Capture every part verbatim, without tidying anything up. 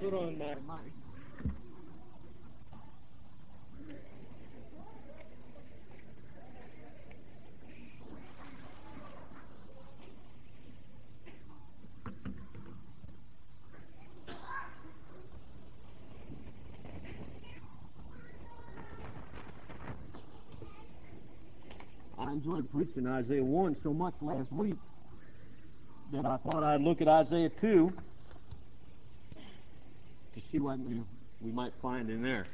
put on my mic. I enjoyed preaching Isaiah one so much last week that I thought I'd look at Isaiah two to see what we, we might find in there.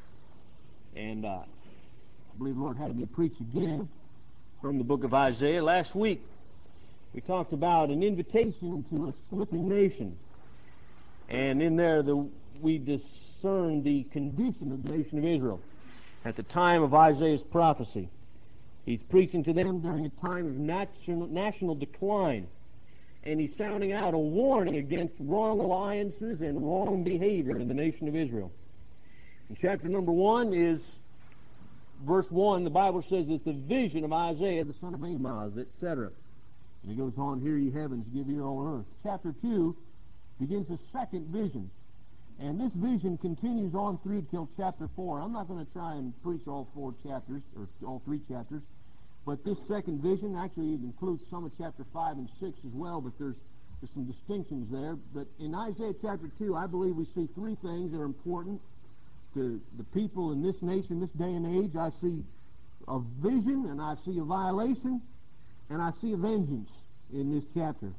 And uh, I believe the Lord had me preach again from the book of Isaiah. Last week we talked about an invitation to a slipping nation. And in there the, we discerned the condition of the nation of Israel at the time of Isaiah's prophecy. He's preaching to them during a time of national, national decline. And he's sounding out a warning against wrong alliances and wrong behavior in the nation of Israel. In chapter number one is verse one. The Bible says it's the vision of Isaiah, the son of Amoz, et cetera. And he goes on, "Hear ye heavens, give ear all earth." Chapter two begins a second vision. And this vision continues on through till chapter four. I'm not going to try and preach all four chapters, or all three chapters. But this second vision actually includes some of chapter five and six as well, but there's, there's some distinctions there. But in Isaiah chapter two, I believe we see three things that are important to the people in this nation, this day and age. I see a vision, and I see a violation, and I see a vengeance in this chapter.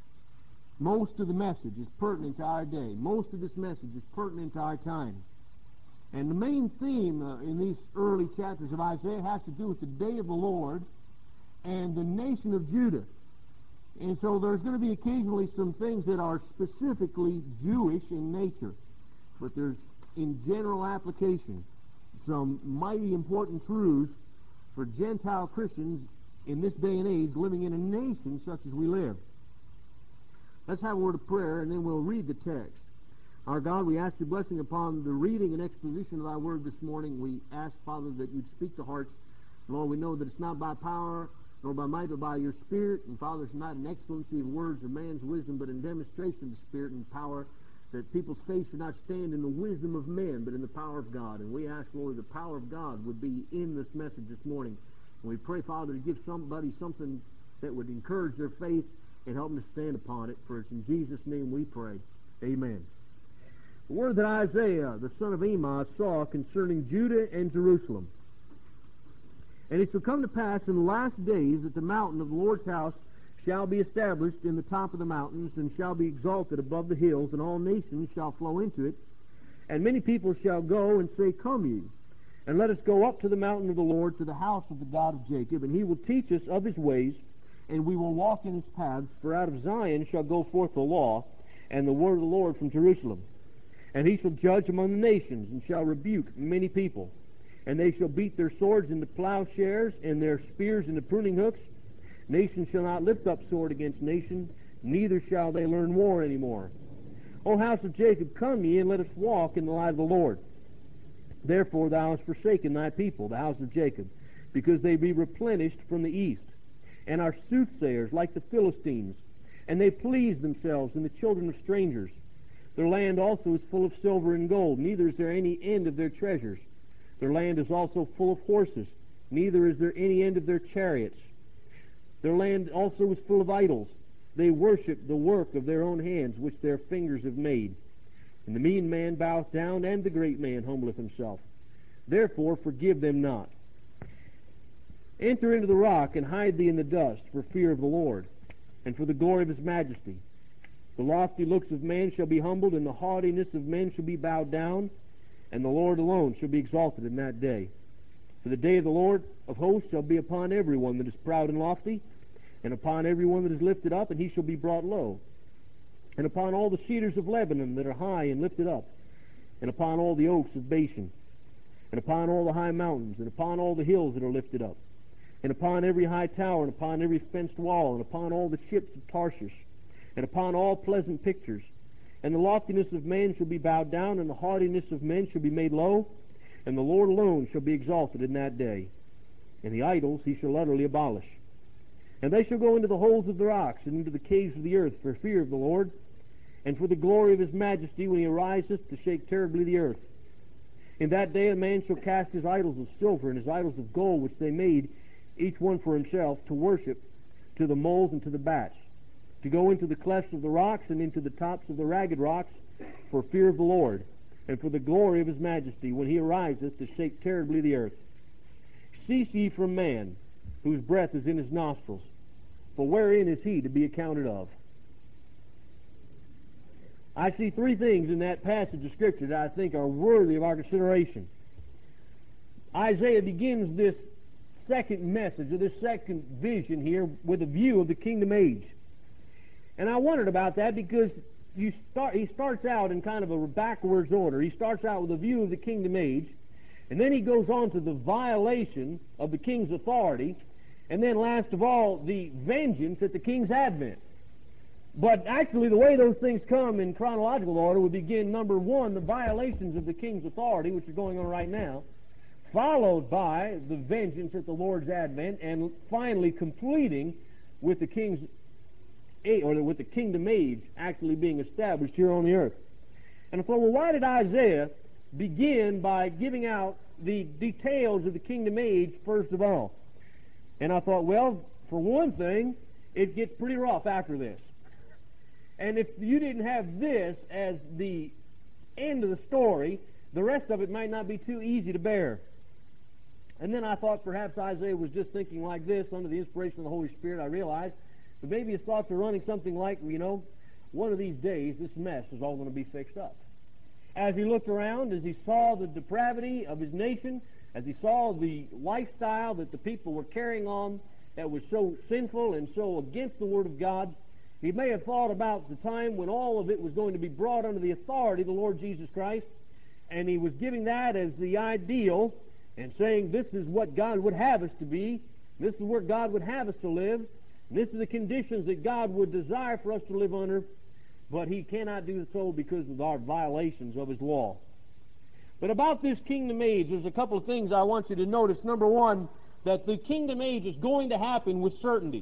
Most of the message is pertinent to our day. Most of this message is pertinent to our time. And the main theme uh, in these early chapters of Isaiah has to do with the day of the Lord and the nation of Judah. And so there's going to be occasionally some things that are specifically Jewish in nature, but there's, in general application, some mighty important truths for Gentile Christians in this day and age living in a nation such as we live. Let's have a word of prayer, and then we'll read the text. Our God, we ask your blessing upon the reading and exposition of thy word this morning. We ask, Father, that you'd speak to hearts. Lord, we know that it's not by power nor by might, but by your Spirit. And Father, it's not in excellency of words or man's wisdom, but in demonstration of the Spirit and power, that people's faith should not stand in the wisdom of men, but in the power of God. And we ask, Lord, the power of God would be in this message this morning. And we pray, Father, to give somebody something that would encourage their faith and help them to stand upon it. For it's in Jesus' name we pray. Amen. The word that Isaiah, the son of Amoz, saw concerning Judah and Jerusalem. And it shall come to pass in the last days that the mountain of the Lord's house shall be established in the top of the mountains, and shall be exalted above the hills, and all nations shall flow into it. And many people shall go and say, Come ye, and let us go up to the mountain of the Lord, to the house of the God of Jacob, and he will teach us of his ways, and we will walk in his paths. For out of Zion shall go forth the law, and the word of the Lord from Jerusalem. And he shall judge among the nations, and shall rebuke many people. And they shall beat their swords into plowshares, and their spears into pruning hooks. Nation shall not lift up sword against nation, neither shall they learn war any more. O house of Jacob, come ye, and let us walk in the light of the Lord. Therefore thou hast forsaken thy people, the house of Jacob, because they be replenished from the east, and are soothsayers like the Philistines, and they please themselves in the children of strangers. Their land also is full of silver and gold, neither is there any end of their treasures. Their land is also full of horses, neither is there any end of their chariots. Their land also is full of idols. They worship the work of their own hands, which their fingers have made. And the mean man boweth down, and the great man humbleth himself. Therefore forgive them not. Enter into the rock, and hide thee in the dust, for fear of the Lord, and for the glory of his majesty. The lofty looks of man shall be humbled, and the haughtiness of men shall be bowed down, and the Lord alone shall be exalted in that day. For the day of the Lord of hosts shall be upon every one that is proud and lofty, and upon every one that is lifted up, and he shall be brought low. And upon all the cedars of Lebanon that are high and lifted up, and upon all the oaks of Bashan, and upon all the high mountains, and upon all the hills that are lifted up, and upon every high tower, and upon every fenced wall, and upon all the ships of Tarshish, and upon all pleasant pictures. And the loftiness of man shall be bowed down, and the haughtiness of men shall be made low, and the Lord alone shall be exalted in that day. And the idols he shall utterly abolish. And they shall go into the holes of the rocks, and into the caves of the earth, for fear of the Lord, and for the glory of his majesty when he ariseth to shake terribly the earth. In that day a man shall cast his idols of silver and his idols of gold, which they made, each one for himself, to worship, to the moles and to the bats, to go into the clefts of the rocks and into the tops of the ragged rocks, for fear of the Lord, and for the glory of his majesty, when he ariseth to shake terribly the earth. Cease ye from man, whose breath is in his nostrils, for wherein is he to be accounted of? I see three things in that passage of Scripture that I think are worthy of our consideration. Isaiah begins this second message, or this second vision here, with a view of the kingdom age. And I wondered about that because you start, he starts out in kind of a backwards order. He starts out with a view of the kingdom age, and then he goes on to the violation of the king's authority, and then last of all, the vengeance at the king's advent. But actually, the way those things come in chronological order would begin, number one, the violations of the king's authority, which are going on right now, followed by the vengeance at the Lord's advent, and finally completing with the king's or with the kingdom age actually being established here on the earth. And I thought, well, why did Isaiah begin by giving out the details of the kingdom age first of all? And I thought, well, for one thing, it gets pretty rough after this. And if you didn't have this as the end of the story, the rest of it might not be too easy to bear. And then I thought perhaps Isaiah was just thinking like this under the inspiration of the Holy Spirit. I realized, but maybe his thoughts are running something like, you know, one of these days this mess is all going to be fixed up. As he looked around, as he saw the depravity of his nation, as he saw the lifestyle that the people were carrying on that was so sinful and so against the Word of God, he may have thought about the time when all of it was going to be brought under the authority of the Lord Jesus Christ, and he was giving that as the ideal and saying this is what God would have us to be, this is where God would have us to live, and this is the conditions that God would desire for us to live under, but he cannot do so because of our violations of his law. But about this kingdom age, there's a couple of things I want you to notice. Number one, that the kingdom age is going to happen with certainty.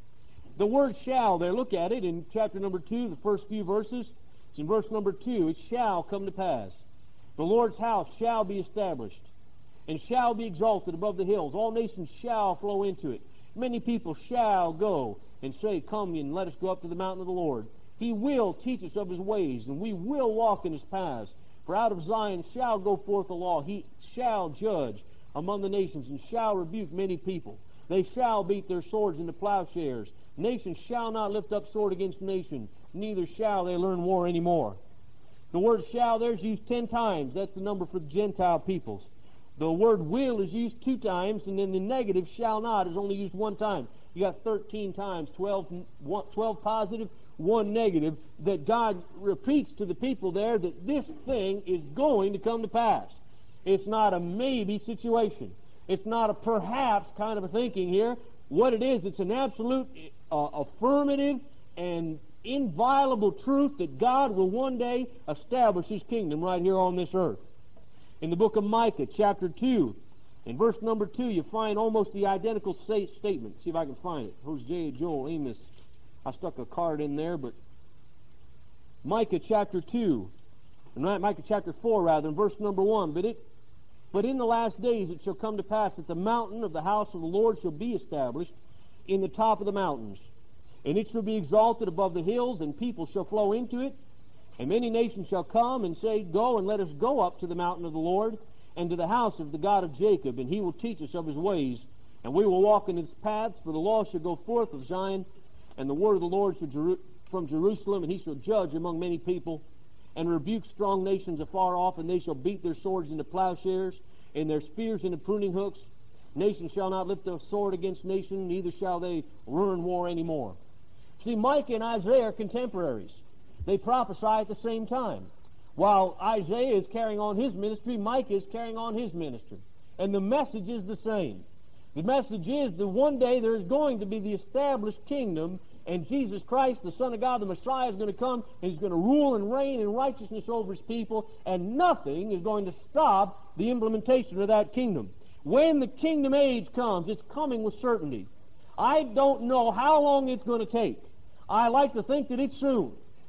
The word shall there, look at it in chapter number two, the first few verses. It's in verse number two. It shall come to pass. The Lord's house shall be established and shall be exalted above the hills. All nations shall flow into it. Many people shall go and say, come and let us go up to the mountain of the Lord. He will teach us of his ways, and we will walk in his paths. For out of Zion shall go forth the law. He shall judge among the nations, and shall rebuke many people. They shall beat their swords into plowshares. Nation shall not lift up sword against nation, neither shall they learn war anymore. The word shall there is used ten times. That's the number for the Gentile peoples. The word will is used two times, and then the negative shall not is only used one time. You got thirteen times, twelve, twelve positive, one negative, that God repeats to the people there that this thing is going to come to pass. It's not a maybe situation. It's not a perhaps kind of a thinking here. What it is, it's an absolute uh, affirmative and inviolable truth that God will one day establish his kingdom right here on this earth. In the book of Micah, chapter two, in verse number two, you find almost the identical say, statement. See if I can find it. Hosea, Joel, Amos. I stuck a card in there, but Micah chapter two, and Micah chapter four, rather, in verse number one. But it But in the last days it shall come to pass that the mountain of the house of the Lord shall be established in the top of the mountains. And it shall be exalted above the hills, and people shall flow into it. And many nations shall come and say, go and let us go up to the mountain of the Lord, and to the house of the God of Jacob, and he will teach us of his ways. And we will walk in his paths, for the law shall go forth of Zion, and the word of the Lord shall from Jerusalem, and he shall judge among many people, and rebuke strong nations afar off, and they shall beat their swords into plowshares, and their spears into pruning hooks. Nation shall not lift a sword against nation, neither shall they learn war any more. See, Micah and Isaiah are contemporaries. They prophesy at the same time. While Isaiah is carrying on his ministry, Micah is carrying on his ministry. And the message is the same. The message is that one day there is going to be the established kingdom, and Jesus Christ, the Son of God, the Messiah, is going to come, and he's going to rule and reign in righteousness over his people, and nothing is going to stop the implementation of that kingdom. When the kingdom age comes, it's coming with certainty. I don't know how long it's going to take. I like to think that it's soon,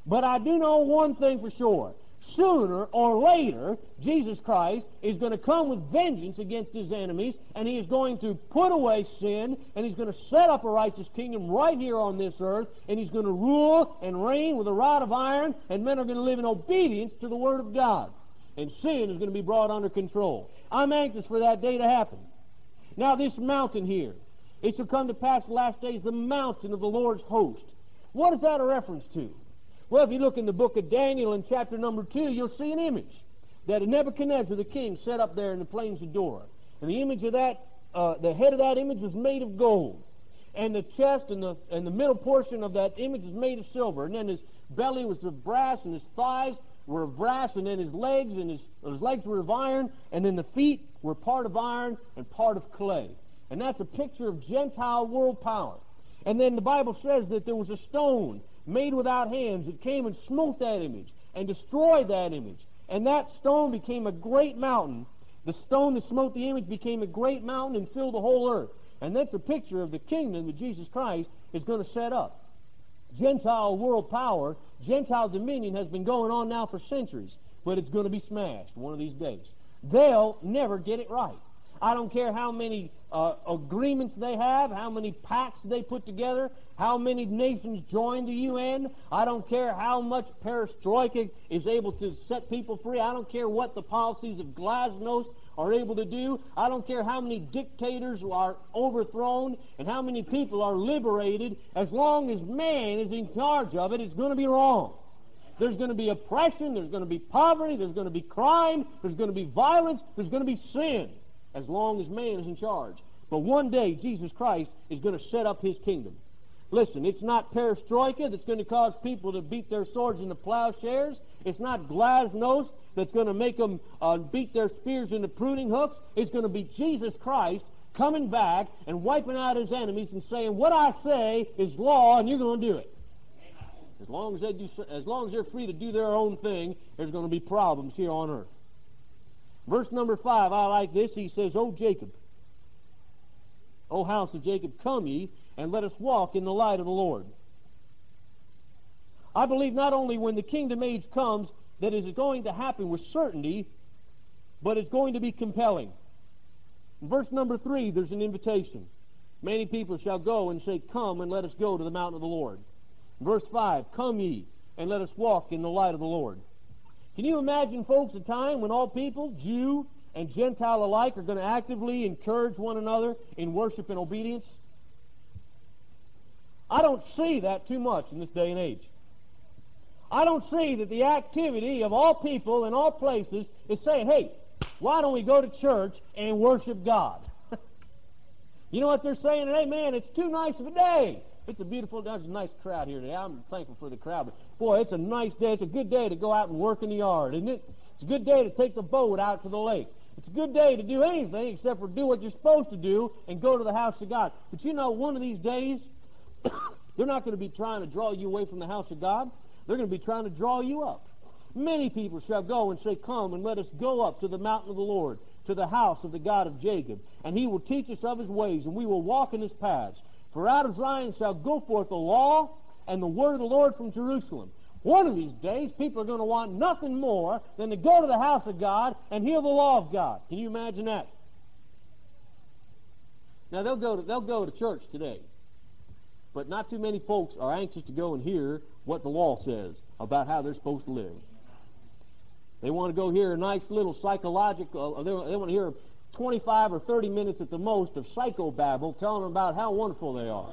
But I do know one thing for sure. Sooner or later, Jesus Christ is going to come with vengeance against his enemies, and he is going to put away sin, and he's going to set up a righteous kingdom right here on this earth, and he's going to rule and reign with a rod of iron, and men are going to live in obedience to the Word of God. And sin is going to be brought under control. I'm anxious for that day to happen. Now this mountain here, it shall come to pass in the last days, the mountain of the Lord's host. What is that a reference to? Well, if you look in the book of Daniel in chapter number two, you'll see an image that Nebuchadnezzar the king set up there in the plains of Dura. And the image of that, uh, the head of that image was made of gold. And the chest and the, and the middle portion of that image is made of silver. And then his belly was of brass, and his thighs were of brass, and then his legs, and his, his legs were of iron, and then the feet were part of iron and part of clay. And that's a picture of Gentile world power. And then the Bible says that there was a stone made without hands. It came and smote that image and destroyed that image. And that stone became a great mountain. The stone that smote the image became a great mountain and filled the whole earth. And that's a picture of the kingdom that Jesus Christ is going to set up. Gentile world power, Gentile dominion has been going on now for centuries, but it's going to be smashed one of these days. They'll never get it right. I don't care how many uh, agreements they have, how many pacts they put together, how many nations join the U N. I don't care how much perestroika is able to set people free. I don't care what the policies of glasnost are able to do. I don't care how many dictators are overthrown and how many people are liberated. As long as man is in charge of it, it's going to be wrong. There's going to be oppression, there's going to be poverty, there's going to be crime, there's going to be violence, there's going to be sin, as long as man is in charge. But one day, Jesus Christ is going to set up his kingdom. Listen, it's not perestroika that's going to cause people to beat their swords into plowshares. It's not glasnost that's going to make them uh, beat their spears into pruning hooks. It's going to be Jesus Christ coming back and wiping out his enemies and saying, what I say is law, and you're going to do it. As long as they do, as long as they're free to do their own thing, there's going to be problems here on earth. Verse number five, I like this. He says, O Jacob, O house of Jacob, come ye, and let us walk in the light of the Lord. I believe not only when the kingdom age comes that it is going to happen with certainty, but it's going to be compelling. In verse number three, there's an invitation. Many people shall go and say, come and let us go to the mountain of the Lord. Verse five, come ye, and let us walk in the light of the Lord. Can you imagine, folks, a time when all people, Jew and Gentile alike, are going to actively encourage one another in worship and obedience? I don't see that too much in this day and age. I don't see that the activity of all people in all places is saying, hey, why don't we go to church and worship God? You know what they're saying today? Man, it's too nice of a day. It's a beautiful day. There's a nice crowd here today. I'm thankful for the crowd. But boy, it's a nice day. It's a good day to go out and work in the yard, isn't it? It's a good day to take the boat out to the lake. It's a good day to do anything except for do what you're supposed to do and go to the house of God. But you know, one of these days, they're not going to be trying to draw you away from the house of God. They're going to be trying to draw you up. Many people shall go and say, come and let us go up to the mountain of the Lord, to the house of the God of Jacob. And he will teach us of his ways, and we will walk in his paths. For out of Zion shall go forth the law and the word of the Lord from Jerusalem. One of these days, people are going to want nothing more than to go to the house of God and hear the law of God. Can you imagine that? Now, they'll go to, they'll go to church today. But not too many folks are anxious to go and hear what the law says about how they're supposed to live. They want to go hear a nice little psychological, uh, they, they want to hear twenty-five or thirty minutes at the most of psychobabble telling them about how wonderful they are.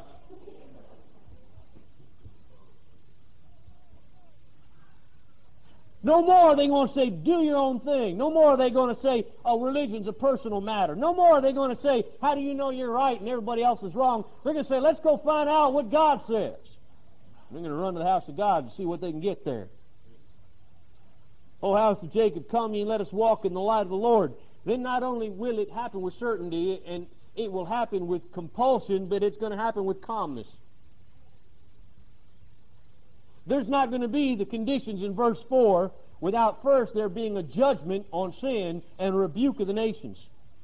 No more are they going to say, do your own thing. No more are they going to say, oh, religion's a personal matter. No more are they going to say, how do you know you're right and everybody else is wrong? They're going to say, let's go find out what God says. They're going to run to the house of God to see what they can get there. O house of Jacob, come ye and let us walk in the light of the Lord. Then not only will it happen with certainty, and it will happen with compulsion, but it's going to happen with calmness. There's not going to be the conditions in verse four without first there being a judgment on sin and a rebuke of the nations.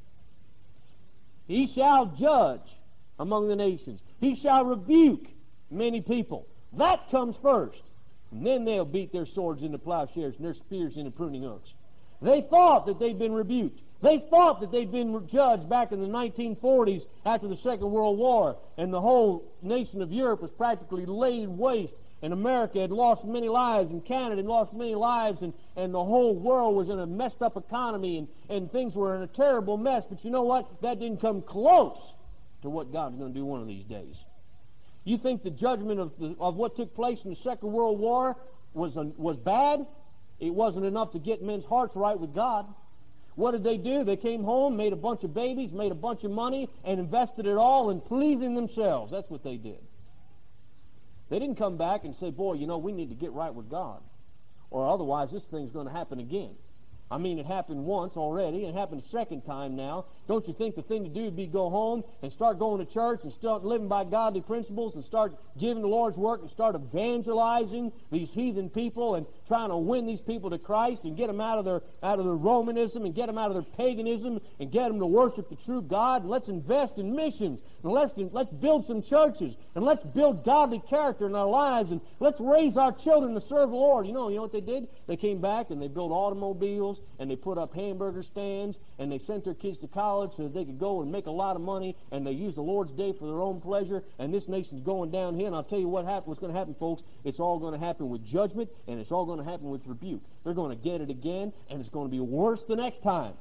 He shall judge among the nations. He shall rebuke many people. That comes first. And then they'll beat their swords into plowshares and their spears into pruning hooks. They thought that they'd been rebuked. They thought that they'd been judged back in the nineteen forties after the Second World War, and the whole nation of Europe was practically laid waste, and America had lost many lives, and Canada had lost many lives, and, and the whole world was in a messed up economy, and, and things were in a terrible mess. But you know what? That didn't come close to what God's going to do one of these days. You think the judgment of, the, of what took place in the Second World War was, a, was bad? It wasn't enough to get men's hearts right with God. What did they do? They came home, made a bunch of babies, made a bunch of money, and invested it all in pleasing themselves. That's what they did. They didn't come back and say, boy, you know, we need to get right with God, or otherwise this thing's going to happen again. I mean, it happened once already. It happened a second time now. Don't you think the thing to do would be go home and start going to church and start living by godly principles and start giving the Lord's work and start evangelizing these heathen people and trying to win these people to Christ and get them out of their out of their Romanism and get them out of their paganism and get them to worship the true God? And let's invest in missions and let's let's build some churches and let's build godly character in our lives and let's raise our children to serve the Lord. You know, you know what they did? They came back and they built automobiles and they put up hamburger stands and they sent their kids to college so that they could go and make a lot of money, and they used the Lord's day for their own pleasure, and this nation's going downhill. And I'll tell you what happened, what's going to happen, folks. It's all going to happen with judgment, and it's all going to happen with rebuke. They're going to get it again, and it's going to be worse the next time.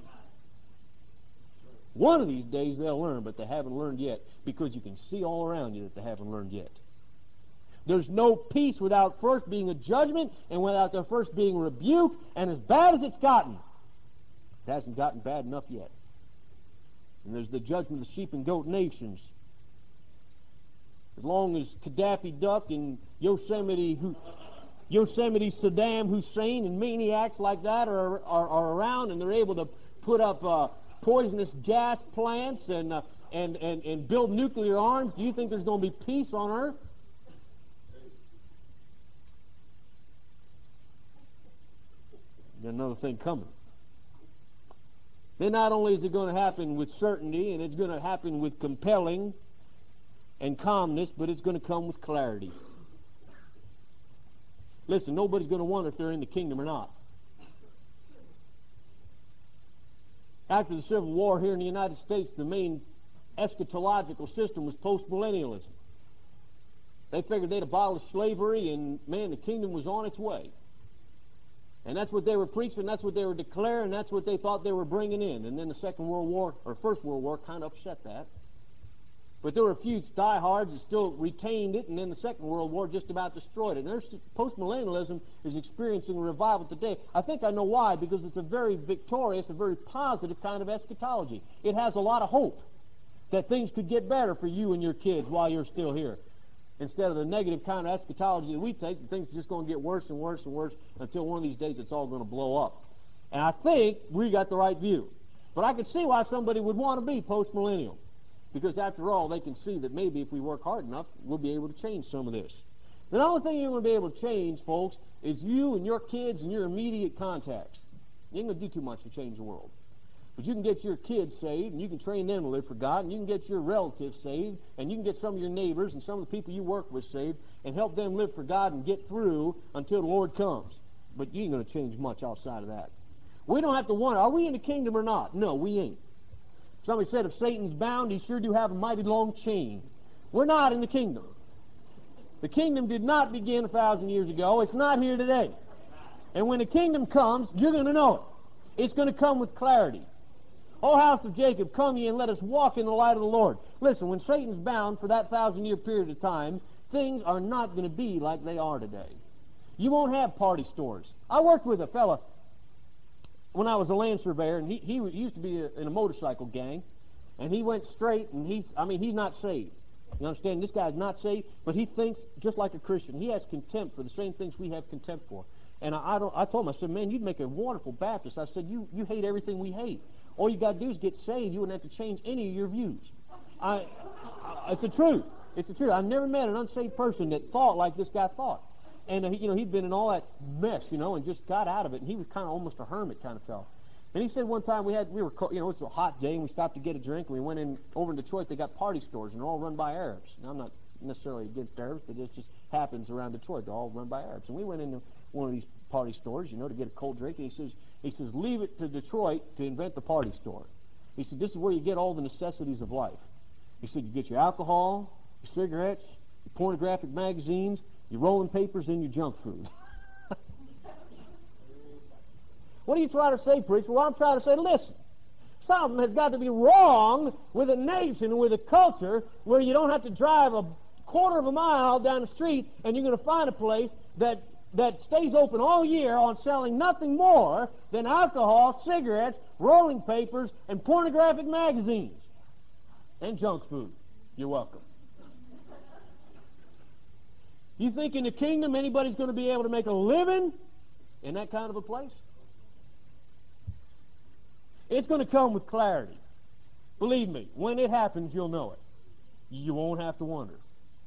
One of these days they'll learn, but they haven't learned yet, because you can see all around you that they haven't learned yet. There's no peace without first being a judgment and without there first being rebuke, and as bad as it's gotten, it hasn't gotten bad enough yet. And there's the judgment of the sheep and goat nations. As long as Gaddafi Duck and Yosemite, Yosemite Saddam Hussein and maniacs like that are, are, are around and they're able to put up uh, poisonous gas plants and, uh, and, and, and build nuclear arms, do you think there's going to be peace on earth? There's another thing coming. Then not only is it going to happen with certainty and it's going to happen with compelling and calmness, but it's going to come with clarity. Listen, nobody's going to wonder if they're in the kingdom or not. After the Civil War here in the United States, the main eschatological system was postmillennialism. They figured they'd abolish slavery and, man, the kingdom was on its way. And that's what they were preaching, that's what they were declaring, that's what they thought they were bringing in. And then the Second World War, or First World War, kind of upset that. But there were a few diehards that still retained it, and then the Second World War just about destroyed it. And postmillennialism is experiencing a revival today. I think I know why, because it's a very victorious, a very positive kind of eschatology. It has a lot of hope that things could get better for you and your kids while you're still here. Instead of the negative kind of eschatology that we take, things are just going to get worse and worse and worse until one of these days it's all going to blow up. And I think we got the right view. But I could see why somebody would want to be post-millennial. Because after all, they can see that maybe if we work hard enough, we'll be able to change some of this. The only thing you're going to be able to change, folks, is you and your kids and your immediate contacts. You ain't going to do too much to change the world. But you can get your kids saved, and you can train them to live for God, and you can get your relatives saved, and you can get some of your neighbors and some of the people you work with saved, and help them live for God and get through until the Lord comes. But you ain't going to change much outside of that. We don't have to wonder, are we in the kingdom or not? No, we ain't. Somebody said if Satan's bound, he sure do have a mighty long chain. We're not in the kingdom. The kingdom did not begin a thousand years ago. It's not here today. And when the kingdom comes, you're going to know it. It's going to come with clarity. O house of Jacob, come ye and let us walk in the light of the Lord. Listen, when Satan's bound for that thousand-year period of time, things are not going to be like they are today. You won't have party stores. I worked with a fella when I was a land surveyor, and he, he used to be a, in a motorcycle gang, and he went straight, and he's, I mean, he's not saved. You understand? This guy's not saved, but he thinks just like a Christian. He has contempt for the same things we have contempt for. And I, I, don't, I told him, I said, man, you'd make a wonderful Baptist. I said, you, you hate everything we hate. All you got to do is get saved. You wouldn't have to change any of your views. I, I, it's the truth. It's the truth. I've never met an unsaved person that thought like this guy thought. And, uh, he, you know, he'd been in all that mess, you know, and just got out of it. And he was kind of almost a hermit kind of fellow. And he said one time we had, we were, you know, it was a hot day, and we stopped to get a drink, and we went in, over in Detroit, they got party stores, and they're all run by Arabs. Now, I'm not necessarily against Arabs, but it just happens around Detroit. They're all run by Arabs. And we went into one of these party stores, you know, to get a cold drink, and he says, he says, leave it to Detroit to invent the party store. He said, this is where you get all the necessities of life. He said, you get your alcohol, your cigarettes, your pornographic magazines, your rolling papers, and your junk food. What are you trying to say, preacher? Well, I'm trying to say, listen, something has got to be wrong with a nation, with a culture, where you don't have to drive a quarter of a mile down the street and you're going to find a place that, that stays open all year on selling nothing more than alcohol, cigarettes, rolling papers, and pornographic magazines. And junk food. You're welcome. You think in the kingdom anybody's going to be able to make a living in that kind of a place? It's going to come with clarity. Believe me, when it happens, you'll know it. You won't have to wonder.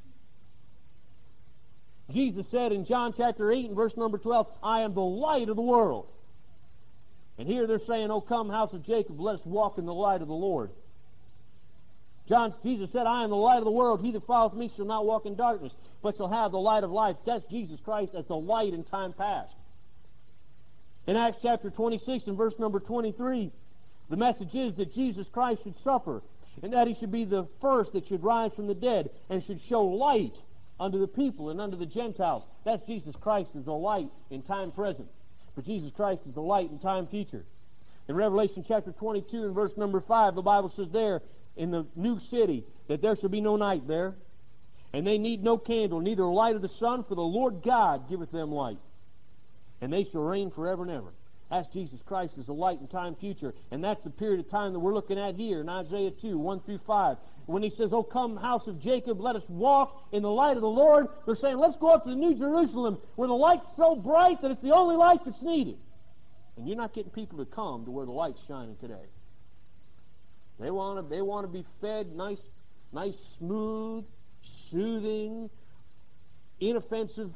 Jesus said in John chapter eight and verse number twelve, I am the light of the world. And here they're saying, O come, house of Jacob, let us walk in the light of the Lord. John, Jesus said, I am the light of the world. He that followeth me shall not walk in darkness, but shall have the light of life. That's Jesus Christ as the light in time past. In Acts chapter twenty-six and verse number twenty-three, the message is that Jesus Christ should suffer, and that he should be the first that should rise from the dead, and should show light unto the people and unto the Gentiles. That's Jesus Christ as the light in time present. But Jesus Christ is the light in time future. In Revelation chapter twenty-two and verse number five, the Bible says there, in the new city, that there shall be no night there, and they need no candle, neither the light of the sun, for the Lord God giveth them light, and they shall reign forever and ever. That's Jesus Christ as the light in time future, and that's the period of time that we're looking at here in Isaiah two, one through five. When he says, O come, house of Jacob, let us walk in the light of the Lord, they're saying, let's go up to the New Jerusalem, where the light's so bright that it's the only light that's needed. And you're not getting people to come to where the light's shining today. They want to, they want to be fed nice, nice, smooth, soothing, inoffensive,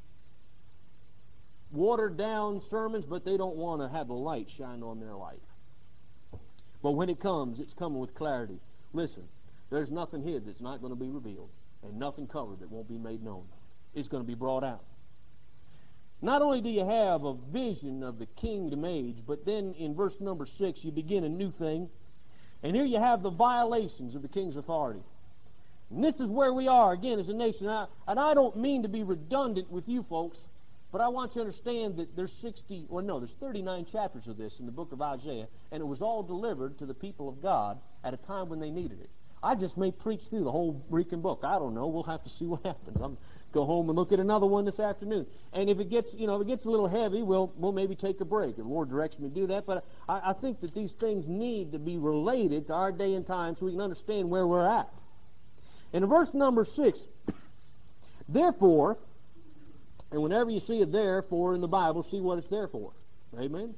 watered-down sermons, but they don't want to have the light shine on their life. But when it comes, it's coming with clarity. Listen, there's nothing hid that's not going to be revealed, and nothing covered that won't be made known. It's going to be brought out. Not only do you have a vision of the kingdom age, but then in verse number six, you begin a new thing. And here you have the violations of the king's authority. And this is where we are, again, as a nation. I, and I don't mean to be redundant with you folks, but I want you to understand that there's sixty, well no, there's thirty-nine chapters of this in the book of Isaiah, and it was all delivered to the people of God at a time when they needed it. I just may preach through the whole freaking book. I don't know. We'll have to see what happens. I'm go home and look at another one this afternoon. And if it gets, you know, if it gets a little heavy, we'll we'll maybe take a break. If the Lord directs me to do that. But I, I think that these things need to be related to our day and time so we can understand where we're at. In verse number six, therefore, and whenever you see a therefore in the Bible, see what it's there for. Amen?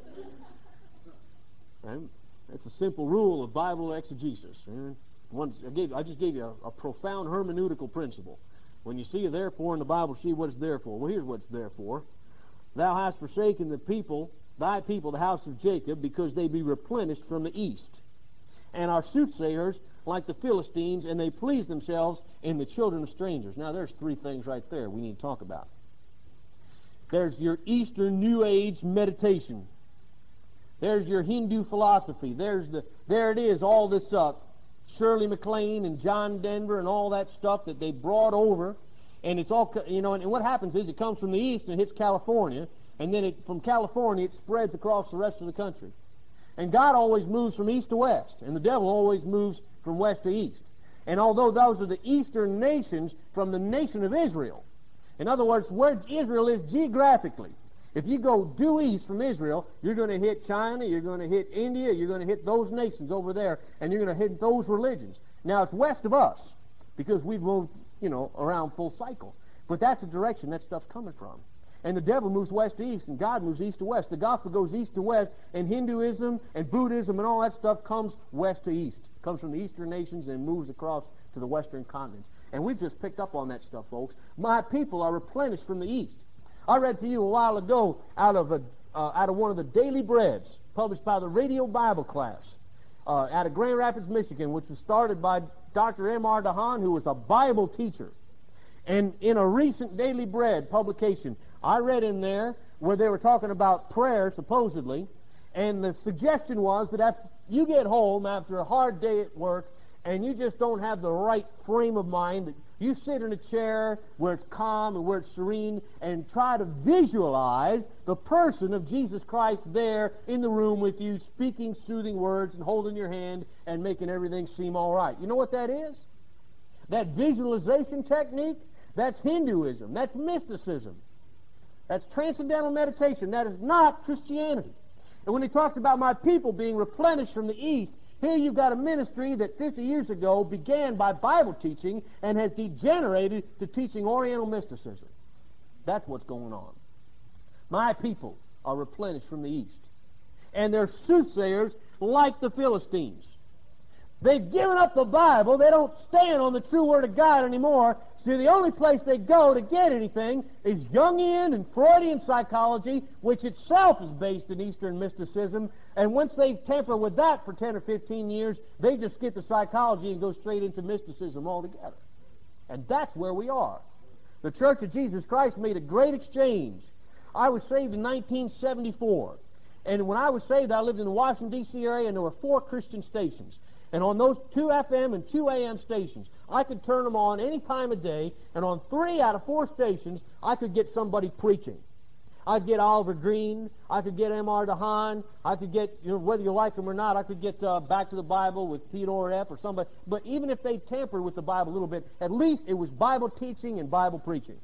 And that's a simple rule of Bible exegesis. Once I, gave, I just gave you a, a profound hermeneutical principle. When you see a therefore in the Bible, see what it's there for. Well, here's what it's there for. Thou hast forsaken the people, thy people, the house of Jacob, because they be replenished from the east. And our soothsayers, like the Philistines, and they please themselves in the children of strangers. Now, there's three things right there we need to talk about. There's your Eastern New Age meditation. There's your Hindu philosophy. There's the there it is, all this uh, Shirley MacLaine and John Denver and all that stuff that they brought over, and it's all, you know. And, and what happens is it comes from the east and hits California, and then it, from California it spreads across the rest of the country. And God always moves from east to west, and the devil always moves from west to east. And although those are the eastern nations from the nation of Israel, in other words, where Israel is geographically, if you go due east from Israel, you're going to hit China, you're going to hit India, you're going to hit those nations over there, and you're going to hit those religions. Now, it's west of us, because we've moved, you know, around full cycle. But that's the direction that stuff's coming from. And the devil moves west to east, and God moves east to west. The gospel goes east to west, and Hinduism and Buddhism and all that stuff comes west to east. It comes from the eastern nations and moves across to the western continents. And we've just picked up on that stuff, folks. My people are replenished from the east. I read to you a while ago out of a uh, out of one of the daily breads published by the Radio Bible Class uh, out of Grand Rapids, Michigan, which was started by Doctor M R DeHaan, who was a Bible teacher. And in a recent Daily Bread publication, I read in there where they were talking about prayer, supposedly, and the suggestion was that after you get home after a hard day at work and you just don't have the right frame of mind, that you sit in a chair where it's calm and where it's serene and try to visualize the person of Jesus Christ there in the room with you, speaking soothing words and holding your hand and making everything seem all right. You know what that is? That visualization technique, that's Hinduism. That's mysticism. That's transcendental meditation. That is not Christianity. And when he talks about my people being replenished from the east, here you've got a ministry that fifty years ago began by Bible teaching and has degenerated to teaching Oriental mysticism. That's what's going on. My people are replenished from the east. And they're soothsayers like the Philistines. They've given up the Bible. They don't stand on the true Word of God anymore. So the only place they go to get anything is Jungian and Freudian psychology, which itself is based in Eastern mysticism. And once they tamper with that for ten or fifteen years, they just skip the psychology and go straight into mysticism altogether. And that's where we are. The Church of Jesus Christ made a great exchange. I was saved in nineteen seventy-four. And when I was saved, I lived in the Washington, D C area, and there were four Christian stations. And on those two F M and two A M stations, I could turn them on any time of day, and on three out of four stations, I could get somebody preaching. I'd get Oliver Green, I could get M R DeHaan, I could get, you know, whether you like them or not, I could get uh, Back to the Bible with Theodore F. or somebody. But even if they tampered with the Bible a little bit, at least it was Bible teaching and Bible preaching.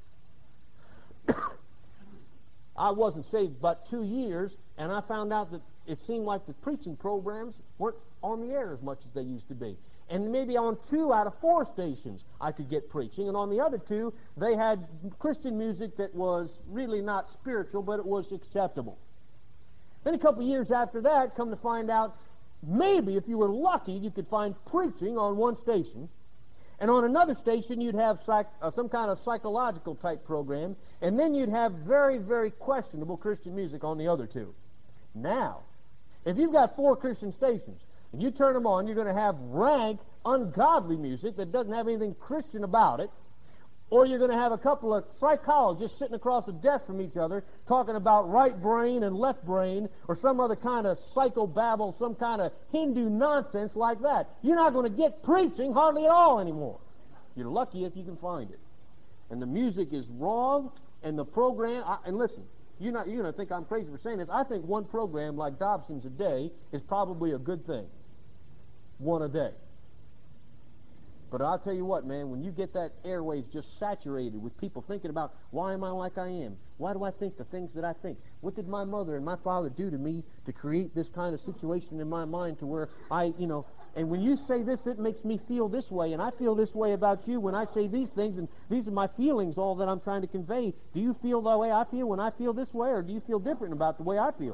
I wasn't saved but two years, and I found out that it seemed like the preaching programs weren't on the air as much as they used to be. And maybe on two out of four stations I could get preaching, and on the other two they had Christian music that was really not spiritual, but it was acceptable. Then a couple of years after that, come to find out, maybe if you were lucky, you could find preaching on one station, and on another station you'd have psych, uh, some kind of psychological type program, and then you'd have very, very questionable Christian music on the other two. Now, if you've got four Christian stations, and you turn them on, you're going to have rank, ungodly music that doesn't have anything Christian about it, or you're going to have a couple of psychologists sitting across the desk from each other talking about right brain and left brain, or some other kind of psychobabble, some kind of Hindu nonsense like that. You're not going to get preaching hardly at all anymore. You're lucky if you can find it. And the music is wrong, and the program, I, and listen, you're not, you're going to think I'm crazy for saying this. I think one program like Dobson's a day is probably a good thing. One a day. But I'll tell you what, man, when you get that airwaves just saturated with people thinking about, why am I like I am? Why do I think the things that I think? What did my mother and my father do to me to create this kind of situation in my mind to where I, you know, and when you say this, it makes me feel this way, and I feel this way about you when I say these things, and these are my feelings, all that I'm trying to convey. Do you feel the way I feel when I feel this way, or do you feel different about the way I feel?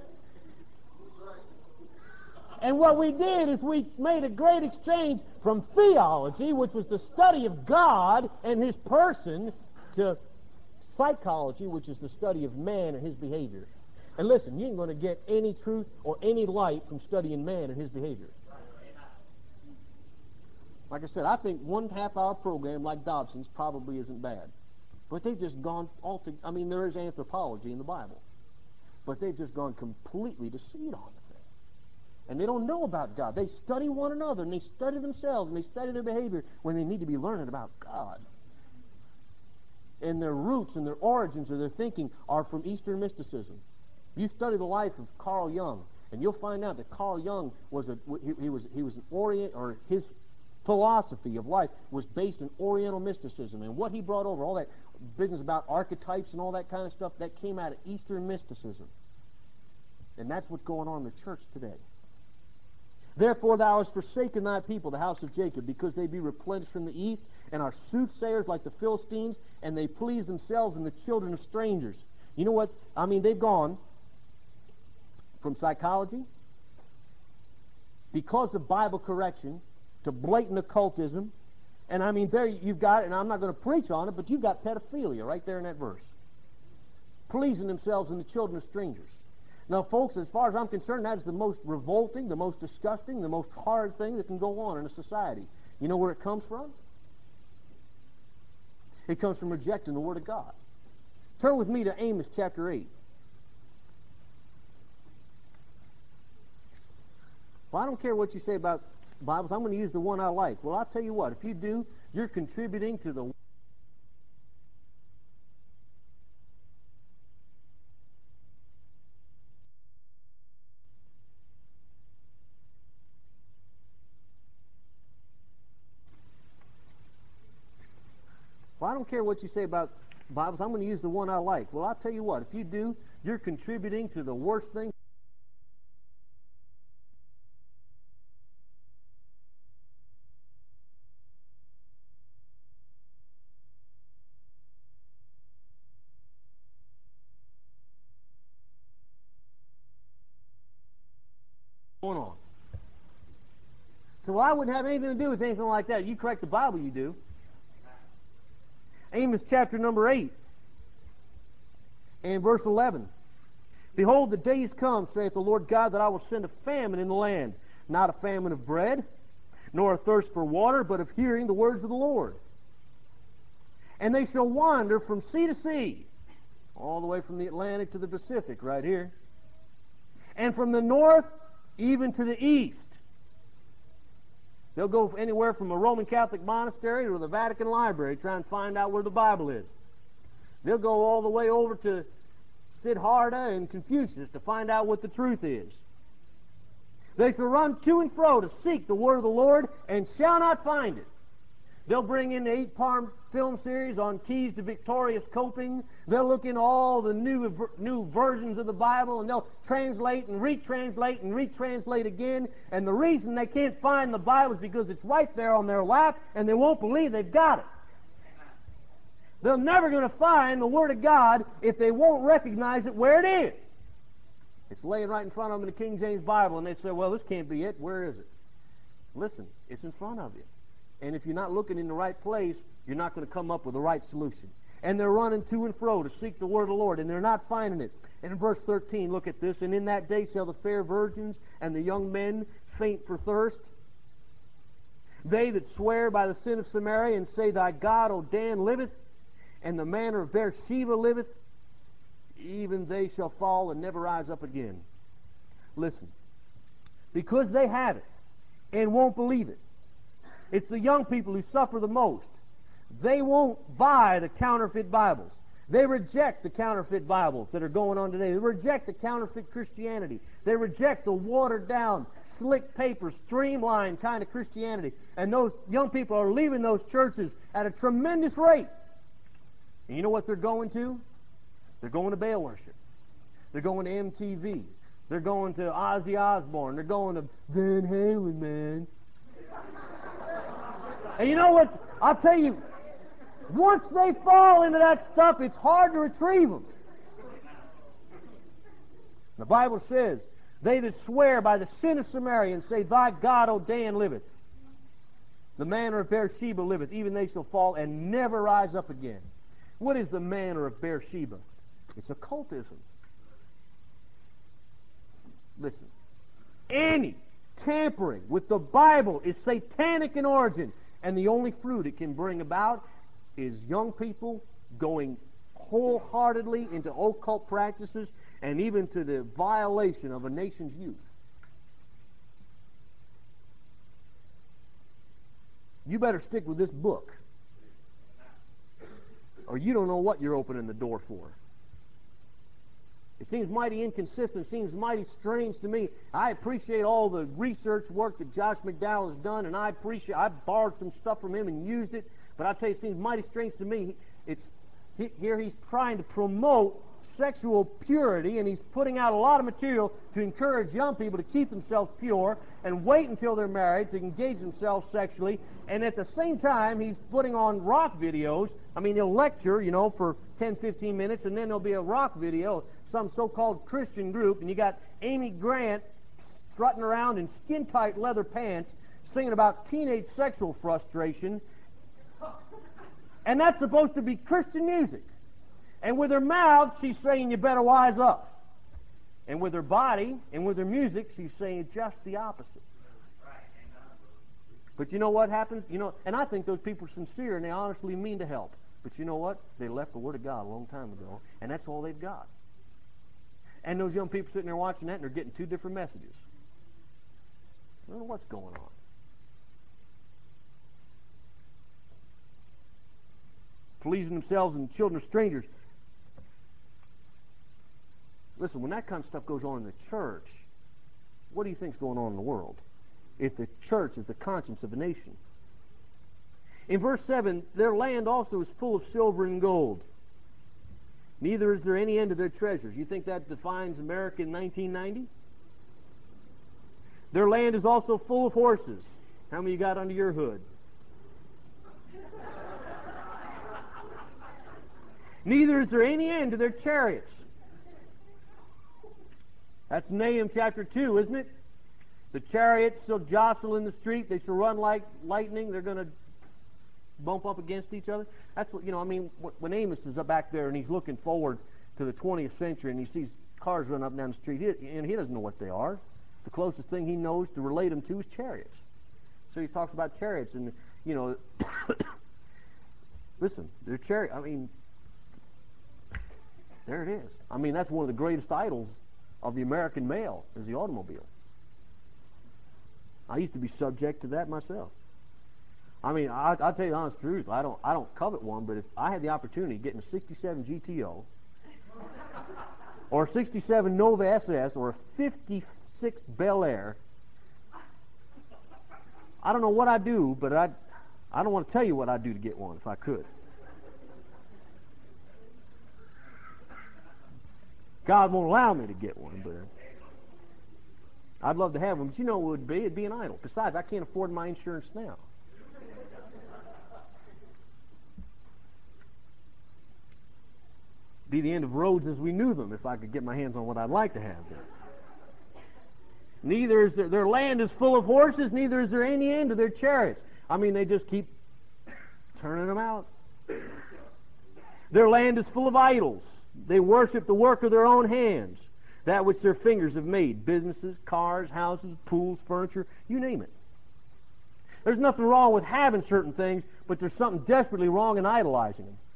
And what we did is we made a great exchange from theology, which was the study of God and His person, to psychology, which is the study of man and his behavior. And listen, you ain't going to get any truth or any light from studying man and his behavior. Like I said, I think one half-hour program like Dobson's probably isn't bad. But they've just gone all to, I mean, there is anthropology in the Bible. But they've just gone completely to seed on it. And they don't know about God. They study one another, and they study themselves, and they study their behavior when they need to be learning about God. And their roots and their origins of their thinking are from Eastern mysticism. You study the life of Carl Jung, and you'll find out that Carl Jung was a he, he was he was an Orient, or his philosophy of life was based in Oriental mysticism, and what he brought over, all that business about archetypes and all that kind of stuff, that came out of Eastern mysticism. And that's what's going on in the church today. Therefore thou hast forsaken thy people, the house of Jacob, because they be replenished from the east, and are soothsayers like the Philistines, and they please themselves in the children of strangers. You know what? I mean, they've gone from psychology, because of Bible correction, to blatant occultism, and I mean, there you've got, and I'm not going to preach on it, but you've got pedophilia right there in that verse. Pleasing themselves in the children of strangers. Now, folks, as far as I'm concerned, that is the most revolting, the most disgusting, the most horrid thing that can go on in a society. You know where it comes from? It comes from rejecting the Word of God. Turn with me to Amos chapter eight. Well, I don't care what you say about Bibles. I'm going to use the one I like. Well, I'll tell you what. If you do, you're contributing to the Well, I don't care what you say about Bibles. I'm going to use the one I like. Well, I'll tell you what. If you do, you're contributing to the worst thing going on. So, well, I wouldn't have anything to do with anything like that. You correct the Bible, you do. Amos chapter number eight and verse eleven. Behold, the days come, saith the Lord God, that I will send a famine in the land, not a famine of bread, nor a thirst for water, but of hearing the words of the Lord. And they shall wander from sea to sea, all the way from the Atlantic to the Pacific, right here, and from the north even to the east. They'll go anywhere from a Roman Catholic monastery to the Vatican Library, try and find out where the Bible is. They'll go all the way over to Siddhartha and Confucius to find out what the truth is. They shall run to and fro to seek the word of the Lord, and shall not find it. They'll bring in the eight-part film series on keys to victorious coping. They'll look in all the new new versions of the Bible, and they'll translate and retranslate and retranslate again. And the reason they can't find the Bible is because it's right there on their lap, and they won't believe they've got it. They're never going to find the Word of God if they won't recognize it where it is. It's laying right in front of them in the King James Bible, and they say, well, this can't be it. Where is it? Listen, it's in front of you. And if you're not looking in the right place, you're not going to come up with the right solution. And they're running to and fro to seek the word of the Lord, and they're not finding it. And in verse thirteen, look at this. And in that day shall the fair virgins and the young men faint for thirst. They that swear by the sin of Samaria and say, thy God, O Dan, liveth, and the manner of Beersheba liveth, even they shall fall and never rise up again. Listen, because they have it and won't believe it, it's the young people who suffer the most. They won't buy the counterfeit Bibles. They reject the counterfeit Bibles that are going on today. They reject the counterfeit Christianity. They reject the watered-down, slick paper, streamlined kind of Christianity. And those young people are leaving those churches at a tremendous rate. And you know what they're going to? They're going to Baal worship. They're going to M T V. They're going to Ozzy Osbourne. They're going to Van Halen, man. And you know what? I'll tell you, once they fall into that stuff, it's hard to retrieve them. The Bible says, they that swear by the sin of Samaria and say, thy God, O Dan, liveth, the manner of Beersheba liveth, even they shall fall and never rise up again. What is the manner of Beersheba? It's occultism. Listen, any tampering with the Bible is satanic in origin, and the only fruit it can bring about is young people going wholeheartedly into occult practices and even to the violation of a nation's youth. You better stick with this book, or you don't know what you're opening the door for. It seems mighty inconsistent. It seems mighty strange to me. I appreciate all the research work that Josh McDowell has done, and I appreciate, I borrowed some stuff from him and used it, but I tell you, it seems mighty strange to me. It's he, here he's trying to promote sexual purity, and he's putting out a lot of material to encourage young people to keep themselves pure and wait until they're married to engage themselves sexually, and at the same time, he's putting on rock videos. I mean, he'll lecture, you know, for ten, fifteen minutes, and then there'll be a rock video, some so-called Christian group, and you got Amy Grant strutting around in skin-tight leather pants singing about teenage sexual frustration, and that's supposed to be Christian music. And with her mouth, she's saying, you better wise up. And with her body and with her music, she's saying just the opposite. But you know what happens? You know, and I think those people are sincere and they honestly mean to help. But you know what? They left the Word of God a long time ago, and that's all they've got. And those young people sitting there watching that, and they're getting two different messages. I don't know what's going on. Pleasing themselves and the children of strangers. Listen, when that kind of stuff goes on in the church, what do you think's going on in the world? If the church is the conscience of a nation. In verse seven, their land also is full of silver and gold. Neither is there any end to their treasures. You think that defines America in nineteen ninety? Their land is also full of horses. How many you got under your hood? Neither is there any end to their chariots. That's Nahum chapter two, isn't it? The chariots shall jostle in the street. They shall run like lightning. They're going to bump up against each other. That's what, you know, I mean, when Amos is up back there and he's looking forward to the twentieth century and he sees cars run up and down the street, he, and he doesn't know what they are. The closest thing he knows to relate them to is chariots. So he talks about chariots and, you know, listen, they're chariot. I mean, there it is. I mean, that's one of the greatest idols of the American male is the automobile. I used to be subject to that myself. I mean, I, I'll tell you the honest truth. I don't, I don't covet one, but if I had the opportunity of getting a sixty-seven G T O, or a sixty-seven Nova S S, or a fifty-six Bel Air, I don't know what I'd do, but I, I don't want to tell you what I'd do to get one if I could. God won't allow me to get one, but I'd love to have one. But you know what it would be? It'd be an idol. Besides, I can't afford my insurance now. Be the end of roads as we knew them if I could get my hands on what I'd like to have. Neither is there, their land is full of horses, neither is there any end to their chariots. I mean, they just keep turning them out. Their land is full of idols. They worship the work of their own hands, that which their fingers have made. Businesses, cars, houses, pools, furniture, you name it. There's nothing wrong with having certain things, but there's something desperately wrong in idolizing them.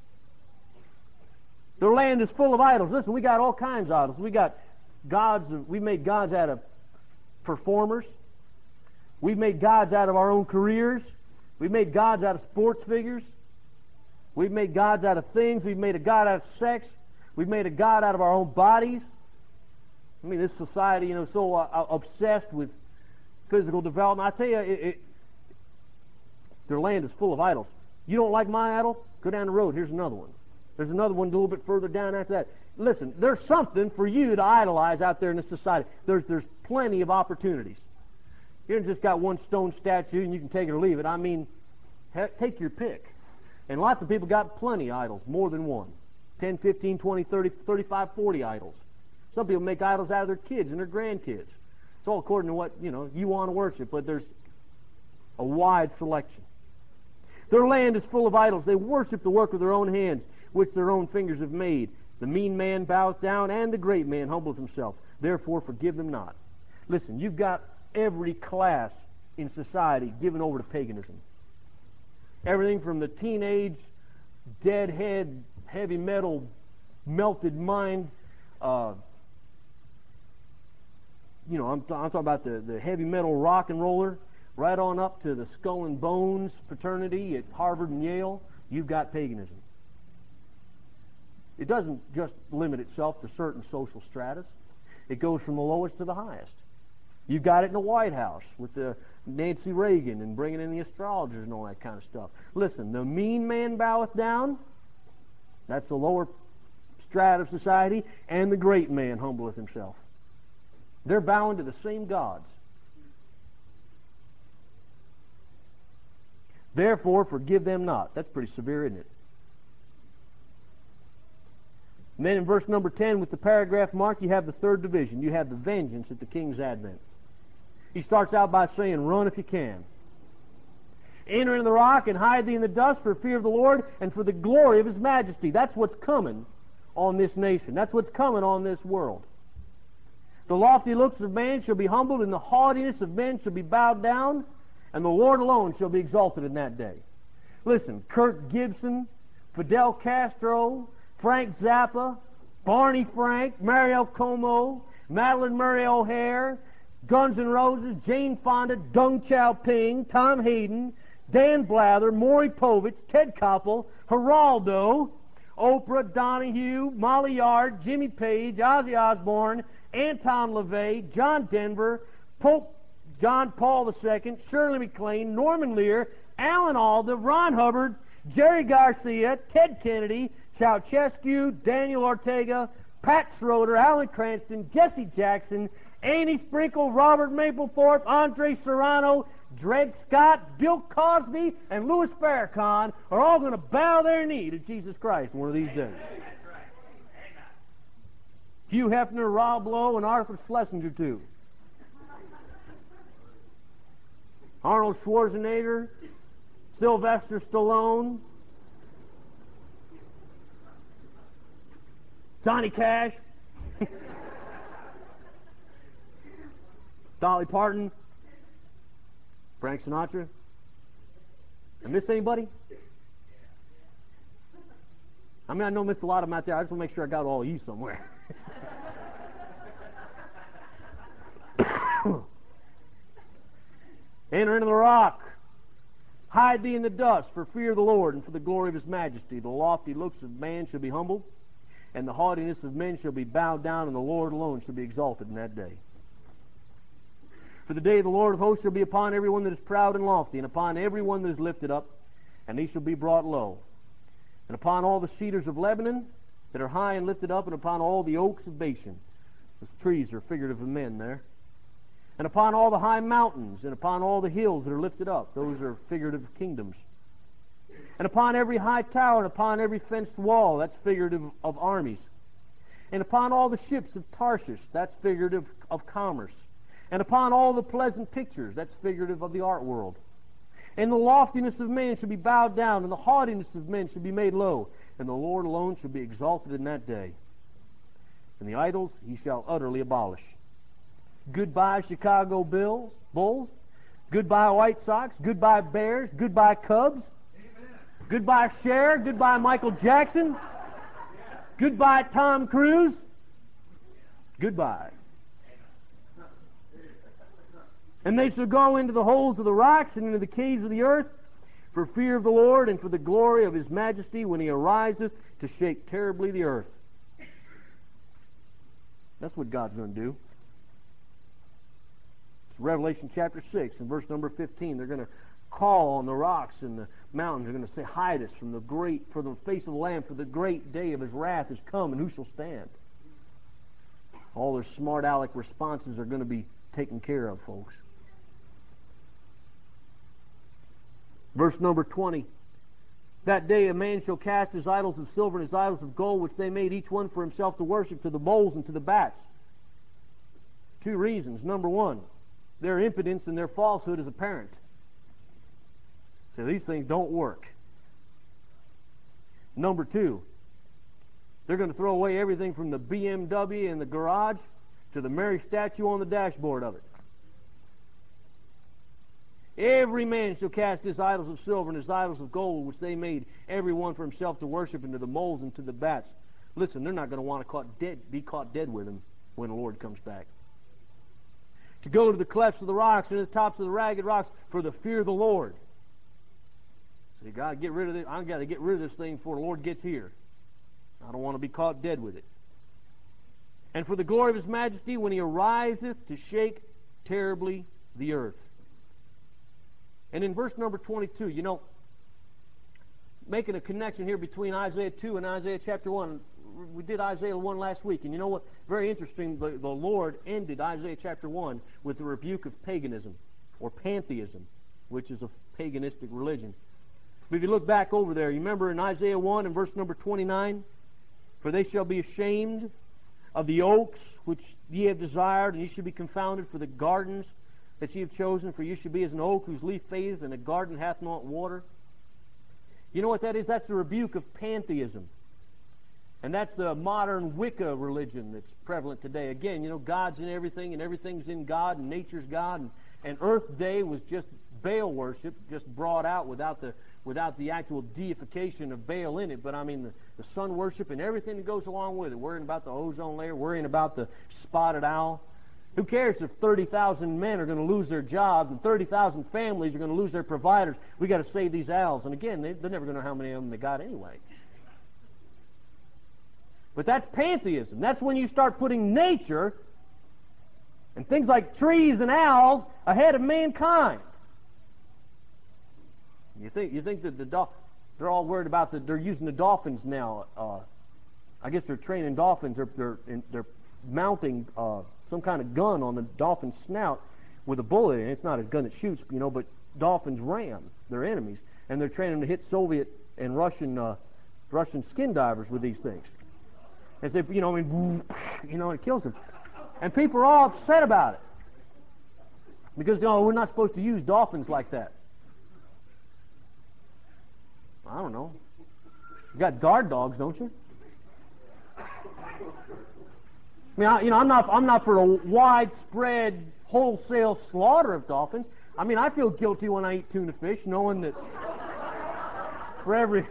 Their land is full of idols. Listen, we got all kinds of idols. We got gods. We made gods out of performers. We've made gods out of our own careers. We've made gods out of sports figures. We've made gods out of things. We've made a god out of sex. We've made a god out of our own bodies. I mean, this society, you know, so uh, obsessed with physical development. I tell you, it, it, their land is full of idols. You don't like my idol? Go down the road. Here's another one. There's another one a little bit further down after that. Listen, there's something for you to idolize out there in this society. There's there's plenty of opportunities. You haven't just got one stone statue and you can take it or leave it. I mean, he- take your pick. And lots of people got plenty of idols, more than one. ten, fifteen, twenty, thirty, thirty-five, forty idols. Some people make idols out of their kids and their grandkids. It's all according to what, you know, you want to worship, but there's a wide selection. Their land is full of idols. They worship the work of their own hands, which their own fingers have made. The mean man bows down, and the great man humbles himself. Therefore, forgive them not. Listen, you've got every class in society given over to paganism. Everything from the teenage, deadhead, heavy metal, melted mind, uh, you know, I'm, I'm talking about the, the heavy metal rock and roller, right on up to the Skull and Bones fraternity at Harvard and Yale. You've got paganism. It doesn't just limit itself to certain social stratus. It goes from the lowest to the highest. You've got it in the White House with the Nancy Reagan and bringing in the astrologers and all that kind of stuff. Listen, the mean man boweth down. That's the lower strata of society. And the great man humbleth himself. They're bowing to the same gods. Therefore, forgive them not. That's pretty severe, isn't it? And then in verse number ten, with the paragraph mark, you have the third division. You have the vengeance at the king's advent. He starts out by saying, run if you can. Enter in the rock and hide thee in the dust for fear of the Lord and for the glory of His majesty. That's what's coming on this nation. That's what's coming on this world. The lofty looks of man shall be humbled, and the haughtiness of men shall be bowed down. and the Lord alone shall be exalted in that day. Listen, Kirk Gibson, Fidel Castro, Frank Zappa, Barney Frank, Mario Como, Madeline Murray O'Hare, Guns N' Roses, Jane Fonda, Deng Xiaoping, Tom Hayden, Dan Blather, Maury Povich, Ted Koppel, Geraldo, Oprah, Donahue, Molly Yard, Jimmy Page, Ozzy Osbourne, Anton LaVey, John Denver, Pope John Paul the Second, Shirley MacLaine, Norman Lear, Alan Alda, Ron Hubbard, Jerry Garcia, Ted Kennedy, Ceausescu, Daniel Ortega, Pat Schroeder, Alan Cranston, Jesse Jackson, Annie Sprinkle, Robert Mapplethorpe, Andre Serrano, Dred Scott, Bill Cosby, and Louis Farrakhan are all going to bow their knee to Jesus Christ one of these days. Hugh Hefner, Rob Lowe, and Arthur Schlesinger too. Arnold Schwarzenegger, Sylvester Stallone, Johnny Cash, Dolly Parton, Frank Sinatra. I miss anybody? I mean, I know I missed a lot of them out there. I just want to make sure I got all of you somewhere. Enter into the rock. Hide thee in the dust for fear of the Lord and for the glory of his majesty. The lofty looks of man shall be humbled, and the haughtiness of men shall be bowed down, and the Lord alone shall be exalted in that day. For the day of the Lord of hosts shall be upon everyone that is proud and lofty, and upon everyone that is lifted up, and he shall be brought low. And upon all the cedars of Lebanon that are high and lifted up, and upon all the oaks of Bashan. Those trees are figurative of men there. And upon all the high mountains, and upon all the hills that are lifted up. Those are figurative kingdoms. And upon every high tower, and upon every fenced wall, that's figurative of armies. And upon all the ships of Tarshish, that's figurative of commerce. And upon all the pleasant pictures, that's figurative of the art world. And the loftiness of man shall be bowed down, and the haughtiness of men shall be made low, and the Lord alone shall be exalted in that day. And the idols he shall utterly abolish. Goodbye, Chicago Bills, Bulls. Goodbye, White Sox. Goodbye, Bears. Goodbye, Cubs. Amen. Goodbye, Cher. Goodbye, Michael Jackson. Goodbye, Tom Cruise. Goodbye. And they shall go into the holes of the rocks and into the caves of the earth for fear of the Lord and for the glory of his majesty when he ariseth to shake terribly the earth. That's what God's going to do. It's Revelation chapter six and verse number fifteen. They're going to call on the rocks and the mountains. They're going to say, hide us from the great, for the face of the Lamb, for the great day of his wrath is come, and who shall stand? All their smart aleck responses are going to be taken care of, folks. Verse number twenty. That day a man shall cast his idols of silver and his idols of gold, which they made each one for himself to worship, to the bowls and to the bats. Two reasons. Number one, their impotence and their falsehood is apparent. So these things don't work. Number two, they're going to throw away everything from the B M W in the garage to the Mary statue on the dashboard of it. Every man shall cast his idols of silver and his idols of gold, which they made every one for himself to worship, into the moles and to the bats. Listen, they're not going to want to caught dead, be caught dead with him when the Lord comes back. To go to the clefts of the rocks and to the tops of the ragged rocks for the fear of the Lord. So you got to get rid of it. I've got to get rid of this thing before the Lord gets here. I don't want to be caught dead with it. And for the glory of his majesty when he ariseth to shake terribly the earth. And in verse number twenty-two, you know, making a connection here between Isaiah two and Isaiah chapter one. We did Isaiah one last week, and you know what? Very interesting, the, the Lord ended Isaiah chapter one with the rebuke of paganism, or pantheism, which is a paganistic religion. But if you look back over there, you remember in Isaiah one and verse number twenty-nine, for they shall be ashamed of the oaks which ye have desired, and ye shall be confounded for the gardens that ye have chosen, for you shall be as an oak whose leaf fadeth, and a garden hath not water. You know what that is? That's the rebuke of pantheism. And that's the modern Wicca religion that's prevalent today. Again, you know, God's in everything, and everything's in God, and nature's God, and, and Earth Day was just Baal worship, just brought out without the without the actual deification of Baal in it. But I mean the, the sun worship and everything that goes along with it. Worrying about the ozone layer, worrying about the spotted owl. Who cares if thirty thousand men are going to lose their jobs and thirty thousand families are going to lose their providers? We got to save these owls. And again, they, they're never going to know how many of them they got anyway. But that's pantheism. That's when you start putting nature and things like trees and owls ahead of mankind. You think you think that the dol- they're all worried about the they're using the dolphins now. Uh, I guess they're training dolphins. They're they're in, they're mounting uh, some kind of gun on the dolphin's snout with a bullet in it. It's not a gun that shoots, you know, but dolphins ram their enemies, and they're training them to hit Soviet and Russian uh, Russian skin divers with these things. As if, you know, I mean, you know, it kills them. And people are all upset about it. Because, you know, we're not supposed to use dolphins like that. I don't know. You got guard dogs, don't you? I mean, I, you know, I'm not, I'm not for a widespread, wholesale slaughter of dolphins. I mean, I feel guilty when I eat tuna fish, knowing that for every...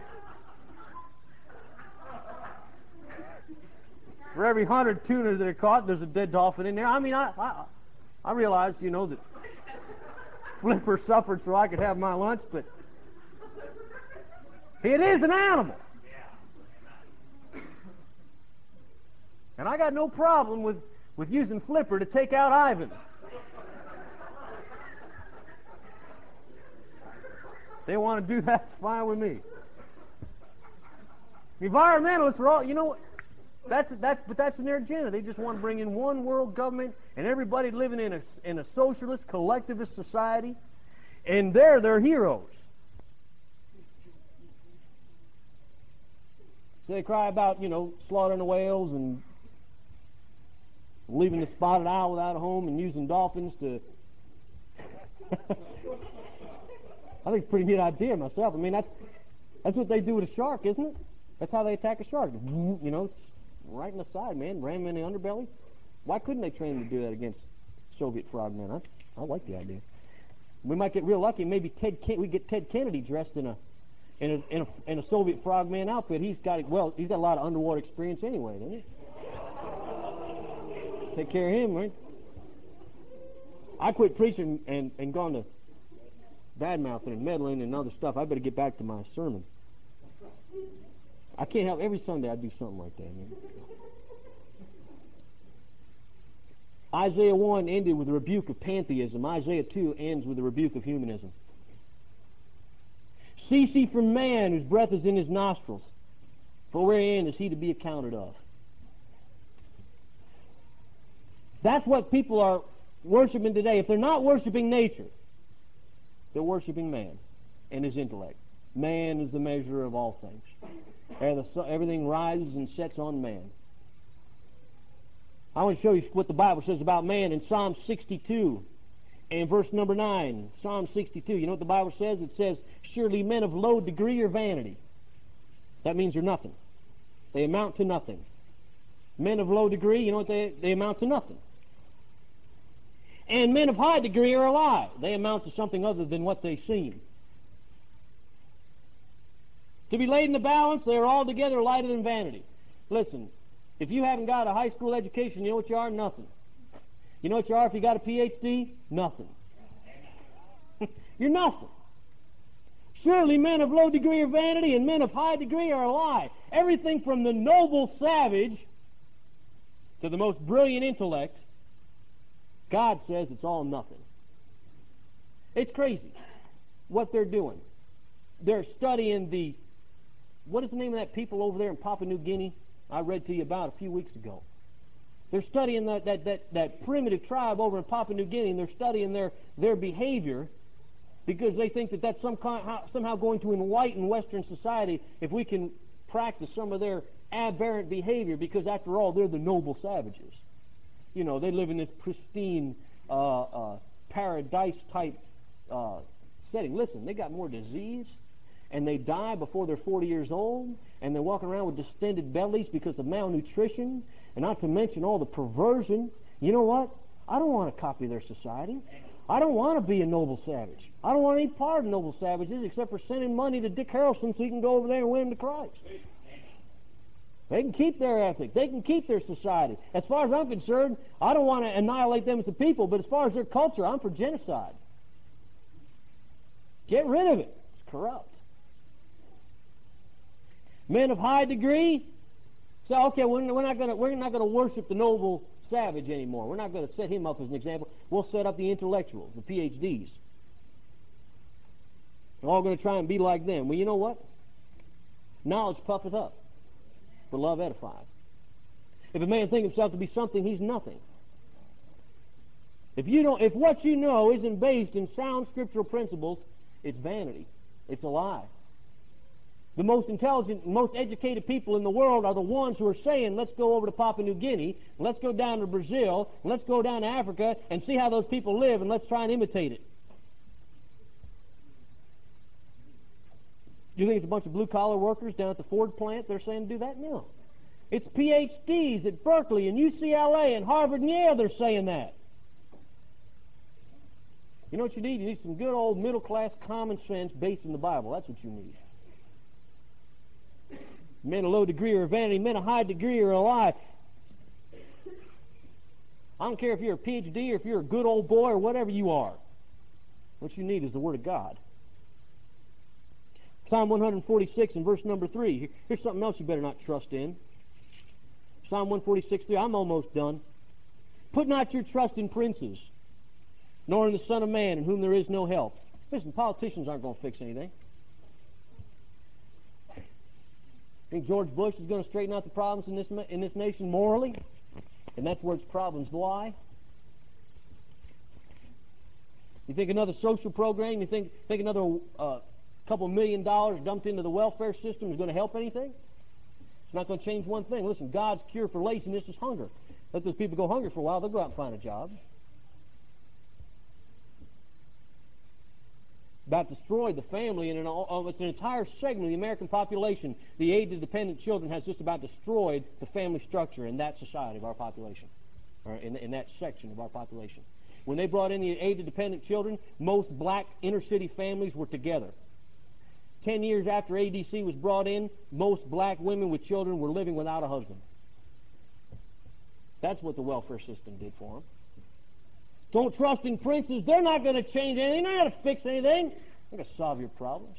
For every hundred tuna that are caught, there's a dead dolphin in there. I mean, I, I, I realize, you know, that Flipper suffered so I could have my lunch, but it is an animal. And I got no problem with, with using Flipper to take out Ivan. If they want to do that, it's fine with me. Environmentalists are all, you know what? That's that's but that's in their agenda. They just want to bring in one world government and everybody living in a in a socialist collectivist society, and they're their heroes. So they cry about, you know, slaughtering the whales and leaving the spotted owl without a home and using dolphins to. I think it's a pretty neat idea myself. I mean, that's that's what they do with a shark, isn't it? That's how they attack a shark. You know. Right in the side, man, ram him in the underbelly. Why couldn't they train him to do that against Soviet frogmen? I, I like the idea. We might get real lucky. Maybe Ted Ken- we get Ted Kennedy dressed in a in a, in a in a Soviet frogman outfit. He's got well, he's got a lot of underwater experience anyway, doesn't he? Take care of him, right? I quit preaching and and gone to badmouthing and meddling and other stuff. I better get back to my sermon. I can't help. Every Sunday I do something like that, man. Isaiah one ended with a rebuke of pantheism. Isaiah two ends with a rebuke of humanism. Cease ye from man whose breath is in his nostrils, for wherein is he to be accounted of? That's what people are worshiping today. If they're not worshiping nature, they're worshiping man and his intellect. Man is the measure of all things. Everything rises and sets on man. I want to show you what the Bible says about man in Psalm sixty-two and verse number nine. Psalm sixty-two. You know what the Bible says? It says, surely men of low degree are vanity. That means they're nothing. They amount to nothing. Men of low degree, you know what they, they amount to nothing. And men of high degree are a lie. They amount to something other than what they seem. To be laid in the balance, they are altogether lighter than vanity. Listen, if you haven't got a high school education, you know what you are? Nothing. You know what you are if you got a P H D? Nothing. You're nothing. Surely men of low degree are vanity, and men of high degree are a lie. Everything from the noble savage to the most brilliant intellect, God says it's all nothing. It's crazy what they're doing. They're studying the, what is the name of that people over there in Papua New Guinea I read to you about a few weeks ago? They're studying that, that, that, that primitive tribe over in Papua New Guinea, and they're studying their, their behavior because they think that that's some kind, somehow going to enlighten Western society if we can practice some of their aberrant behavior, because after all, they're the noble savages. You know, they live in this pristine uh, uh, paradise-type uh, setting. Listen, they got more disease, and they die before they're forty years old, and they're walking around with distended bellies because of malnutrition, and not to mention all the perversion. You know what? I don't want to copy their society. I don't want to be a noble savage. I don't want any part of noble savages except for sending money to Dick Harrelson so he can go over there and win him to Christ. They can keep their ethic. They can keep their society. As far as I'm concerned, I don't want to annihilate them as a people, but as far as their culture, I'm for genocide. Get rid of it. It's corrupt. Men of high degree say, okay, we're not going to we're not going to worship the noble savage anymore. We're not going to set him up as an example. We'll set up the intellectuals, the P H Ds. We're all going to try and be like them. Well, you know what? Knowledge puffeth up, but love edifieth. If a man think himself to be something, he's nothing. If you don't, if what you know isn't based in sound scriptural principles, it's vanity. It's a lie. The most intelligent, most educated people in the world are the ones who are saying, let's go over to Papua New Guinea, let's go down to Brazil, let's go down to Africa and see how those people live, and let's try and imitate it. You think it's a bunch of blue-collar workers down at the Ford plant they're saying to do that? No. It's P H Ds at Berkeley and U C L A and Harvard and Yale they're saying that. You know what you need? You need some good old middle-class common sense based in the Bible. That's what you need. Men of low degree are vanity. Men of high degree are a lie. I don't care if you're a P H D or if you're a good old boy or whatever you are. What you need is the Word of God. Psalm one forty-six and verse number three. Here's something else you better not trust in. Psalm one forty-six, three. I'm almost done. Put not your trust in princes, nor in the Son of Man, in whom there is no help. Listen, politicians aren't going to fix anything. Think George Bush is going to straighten out the problems in this in this nation morally? And that's where its problems lie? You think another social program, you think, think another uh, couple million dollars dumped into the welfare system is going to help anything? It's not going to change one thing. Listen, God's cure for laziness is hunger. Let those people go hungry for a while, they'll go out and find a job. About destroyed the family, and in all, it's an entire segment of the American population. The aid to dependent children has just about destroyed the family structure in that society of our population, or in, in that section of our population. When they brought in the aid to dependent children, most black inner city families were together. Ten years after A D C was brought in, most black women with children were living without a husband. That's what the welfare system did for them. Don't trust in princes. They're not going to change anything. They're not going to fix anything. They're going to solve your problems.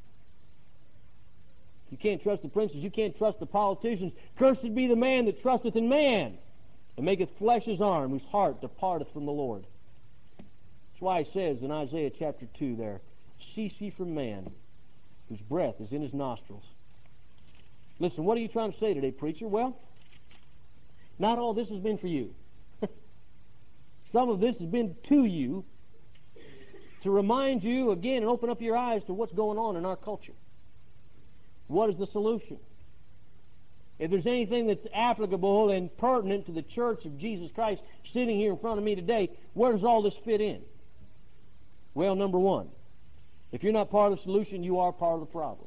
If you can't trust the princes, you can't trust the politicians. Cursed be the man that trusteth in man, and maketh flesh his arm, whose heart departeth from the Lord. That's why he says in Isaiah chapter two there, cease ye from man, whose breath is in his nostrils. Listen, what are you trying to say today, preacher? Well, not all this has been for you. Some of this has been to you to remind you again and open up your eyes to what's going on in our culture. What is the solution? If there's anything that's applicable and pertinent to the church of Jesus Christ sitting here in front of me today, where does all this fit in? Well, number one, if you're not part of the solution, you are part of the problem.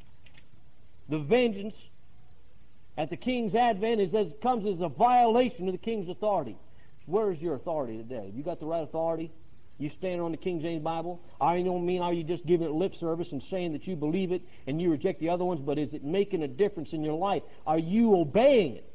The vengeance at the king's advent is as it comes as a violation of the king's authority. Where is your authority today? You got the right authority? You stand on the King James Bible? I don't mean are you just giving it lip service and saying that you believe it and you reject the other ones, but is it making a difference in your life? Are you obeying it?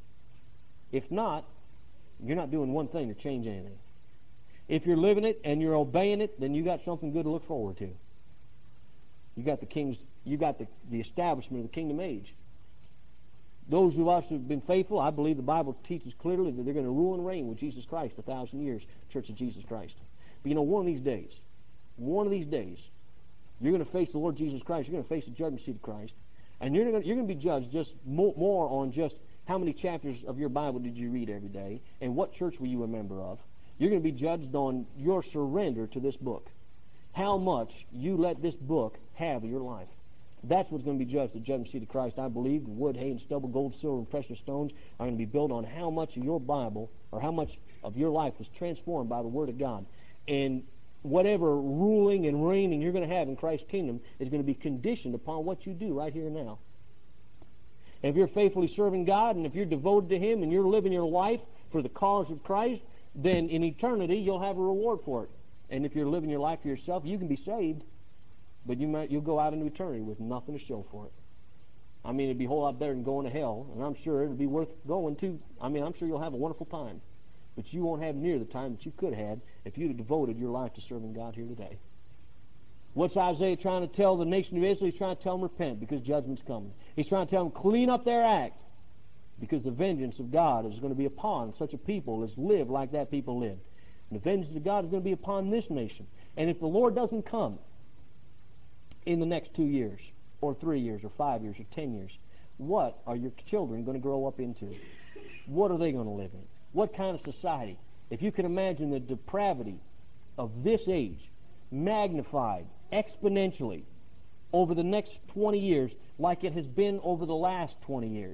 If not, you're not doing one thing to change anything. If you're living it and you're obeying it, then you got something good to look forward to. You got the king's, you got the, the establishment of the kingdom age. Those of us who have been faithful, I believe the Bible teaches clearly that they're going to rule and reign with Jesus Christ a thousand years, Church of Jesus Christ. But you know, one of these days, one of these days, you're going to face the Lord Jesus Christ. You're going to face the judgment seat of Christ. And you're going to, you're going to be judged just more, more on just how many chapters of your Bible did you read every day and what church were you a member of. You're going to be judged on your surrender to this book. How much you let this book have your life. That's what's going to be judged at the judgment seat of Christ. I believe the wood, hay, and stubble, gold, silver, and precious stones are going to be built on how much of your Bible or how much of your life was transformed by the Word of God. And whatever ruling and reigning you're going to have in Christ's kingdom is going to be conditioned upon what you do right here and now. And if you're faithfully serving God and if you're devoted to Him and you're living your life for the cause of Christ, then in eternity you'll have a reward for it. And if you're living your life for yourself, you can be saved, but you might, you'll go out into eternity with nothing to show for it. I mean, it'd be a whole lot better than going to hell, and I'm sure it'd be worth going to. I mean, I'm sure you'll have a wonderful time, but you won't have near the time that you could have had if you'd have devoted your life to serving God here today. What's Isaiah trying to tell the nation of Israel? He's trying to tell them repent because judgment's coming. He's trying to tell them clean up their act because the vengeance of God is going to be upon such a people as live like that people live. And the vengeance of God is going to be upon this nation. And if the Lord doesn't come in the next two years, or three years, or five years, or ten years, what are your children going to grow up into? What are they going to live in? What kind of society? If you can imagine the depravity of this age magnified exponentially over the next twenty years like it has been over the last twenty years.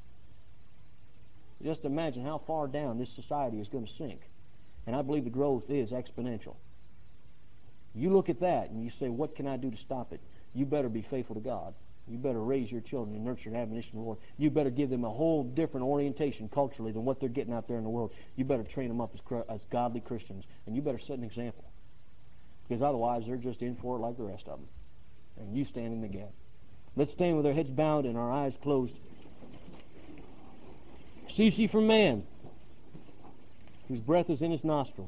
Just imagine how far down this society is going to sink. And I believe the growth is exponential. You look at that and you say, what can I do to stop it? You better be faithful to God. You better raise your children and nurture and admonition of the Lord. You better give them a whole different orientation culturally than what they're getting out there in the world. You better train them up as, as godly Christians. And you better set an example. Because otherwise they're just in for it like the rest of them. And you stand in the gap. Let's stand with our heads bowed and our eyes closed. Cease ye from man, whose breath is in his nostrils.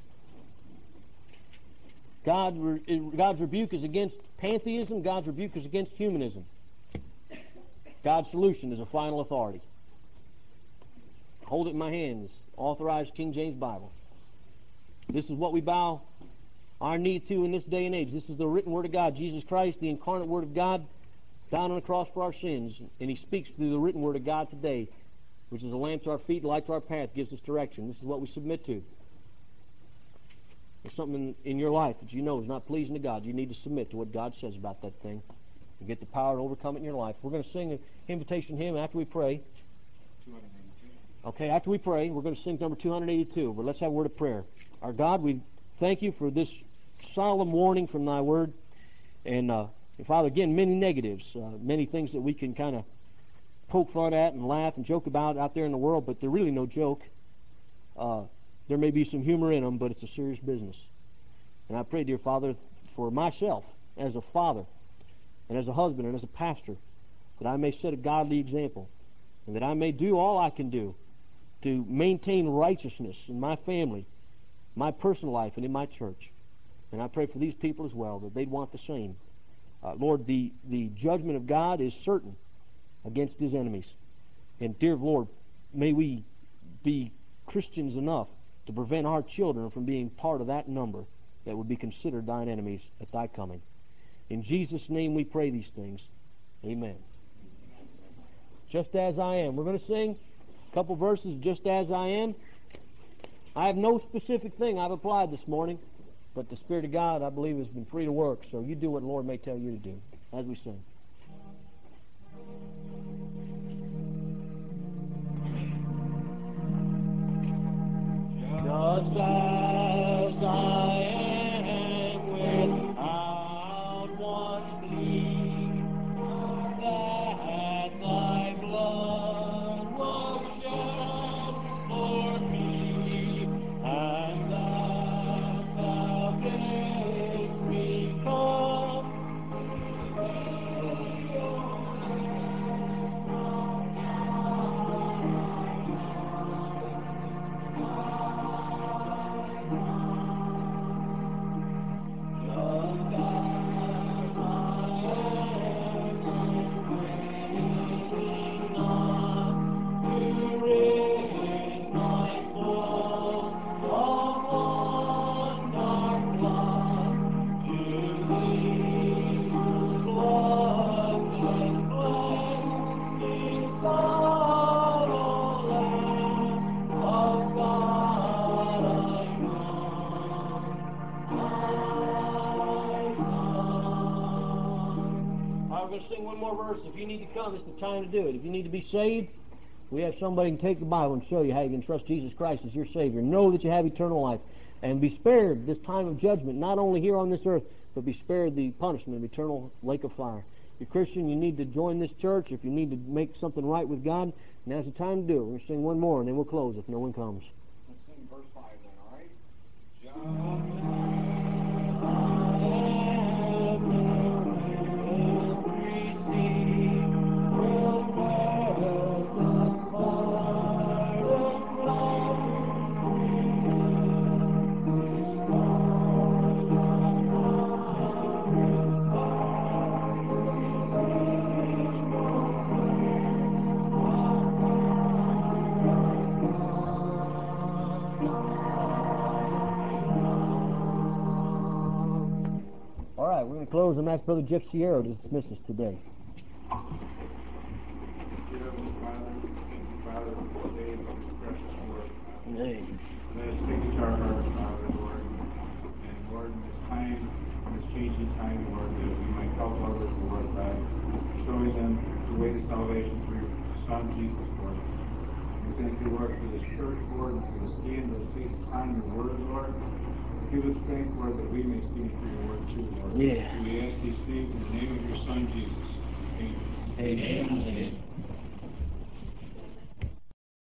God, God's rebuke is against pantheism. God's rebuke is against humanism. God's solution is a final authority. Hold it in my hands. Authorized King James Bible. This is what we bow our knee to in this day and age. This is the written Word of God. Jesus Christ, the incarnate Word of God, died on the cross for our sins. And He speaks through the written Word of God today, which is a lamp to our feet, a light to our path, gives us direction. This is what we submit to. There's something in, in your life that you know is not pleasing to God. You need to submit to what God says about that thing. You get the power to overcome it in your life. We're going to sing an invitation hymn after we pray. Okay, after we pray, we're going to sing number two eighty-two. But let's have a word of prayer. Our God, we thank you for this solemn warning from Thy Word. And, uh, Father, again, many negatives, uh, many things that we can kind of poke fun at and laugh and joke about out there in the world, but they're really no joke. Uh, there may be some humor in them, but it's a serious business. And I pray, dear Father, for myself as a father and as a husband and as a pastor, that I may set a godly example and that I may do all I can do to maintain righteousness in my family, my personal life, and in my church. And I pray for these people as well, that they'd want the same. Uh, Lord, the, the judgment of God is certain against His enemies. And dear Lord, may we be Christians enough to prevent our children from being part of that number that would be considered Thine enemies at Thy coming. In Jesus' name we pray these things. Amen. Just as I am. We're going to sing a couple verses, Just As I Am. I have no specific thing I've applied this morning, but the Spirit of God, I believe, has been free to work. So you do what the Lord may tell you to do as we sing. Just as I am, without one plea, that Thy blood was shed for me, and that Thou didst become sing one more verse. If you need to come, it's the time to do it. If you need to be saved, we have somebody who can take the Bible and show you how you can trust Jesus Christ as your Savior. Know that you have eternal life and be spared this time of judgment, not only here on this earth, but be spared the punishment of eternal lake of fire. If you're a Christian, you need to join this church. If you need to make something right with God, now's the time to do it. We're going to sing one more, and then we'll close if no one comes. Let's sing verse five then, all right? Just close and ask Brother Jeff Sierra to dismiss us today. Dear Heavenly Father, thank you, Father, for this day of this precious word, Father. Amen. Let us take it to our hearts, Father, Lord. And Lord, in this time, in this changing time, Lord, that we might help others, Lord, by showing them the way to salvation through your Son, Jesus, Lord. We thank you, Lord, for this church, Lord, and for the stand that it takes upon your word, Lord. Give us strength, Lord, that we may stand for your word too, Lord. Yeah. We ask these things in the name of your Son, Jesus. Amen. Amen. Amen.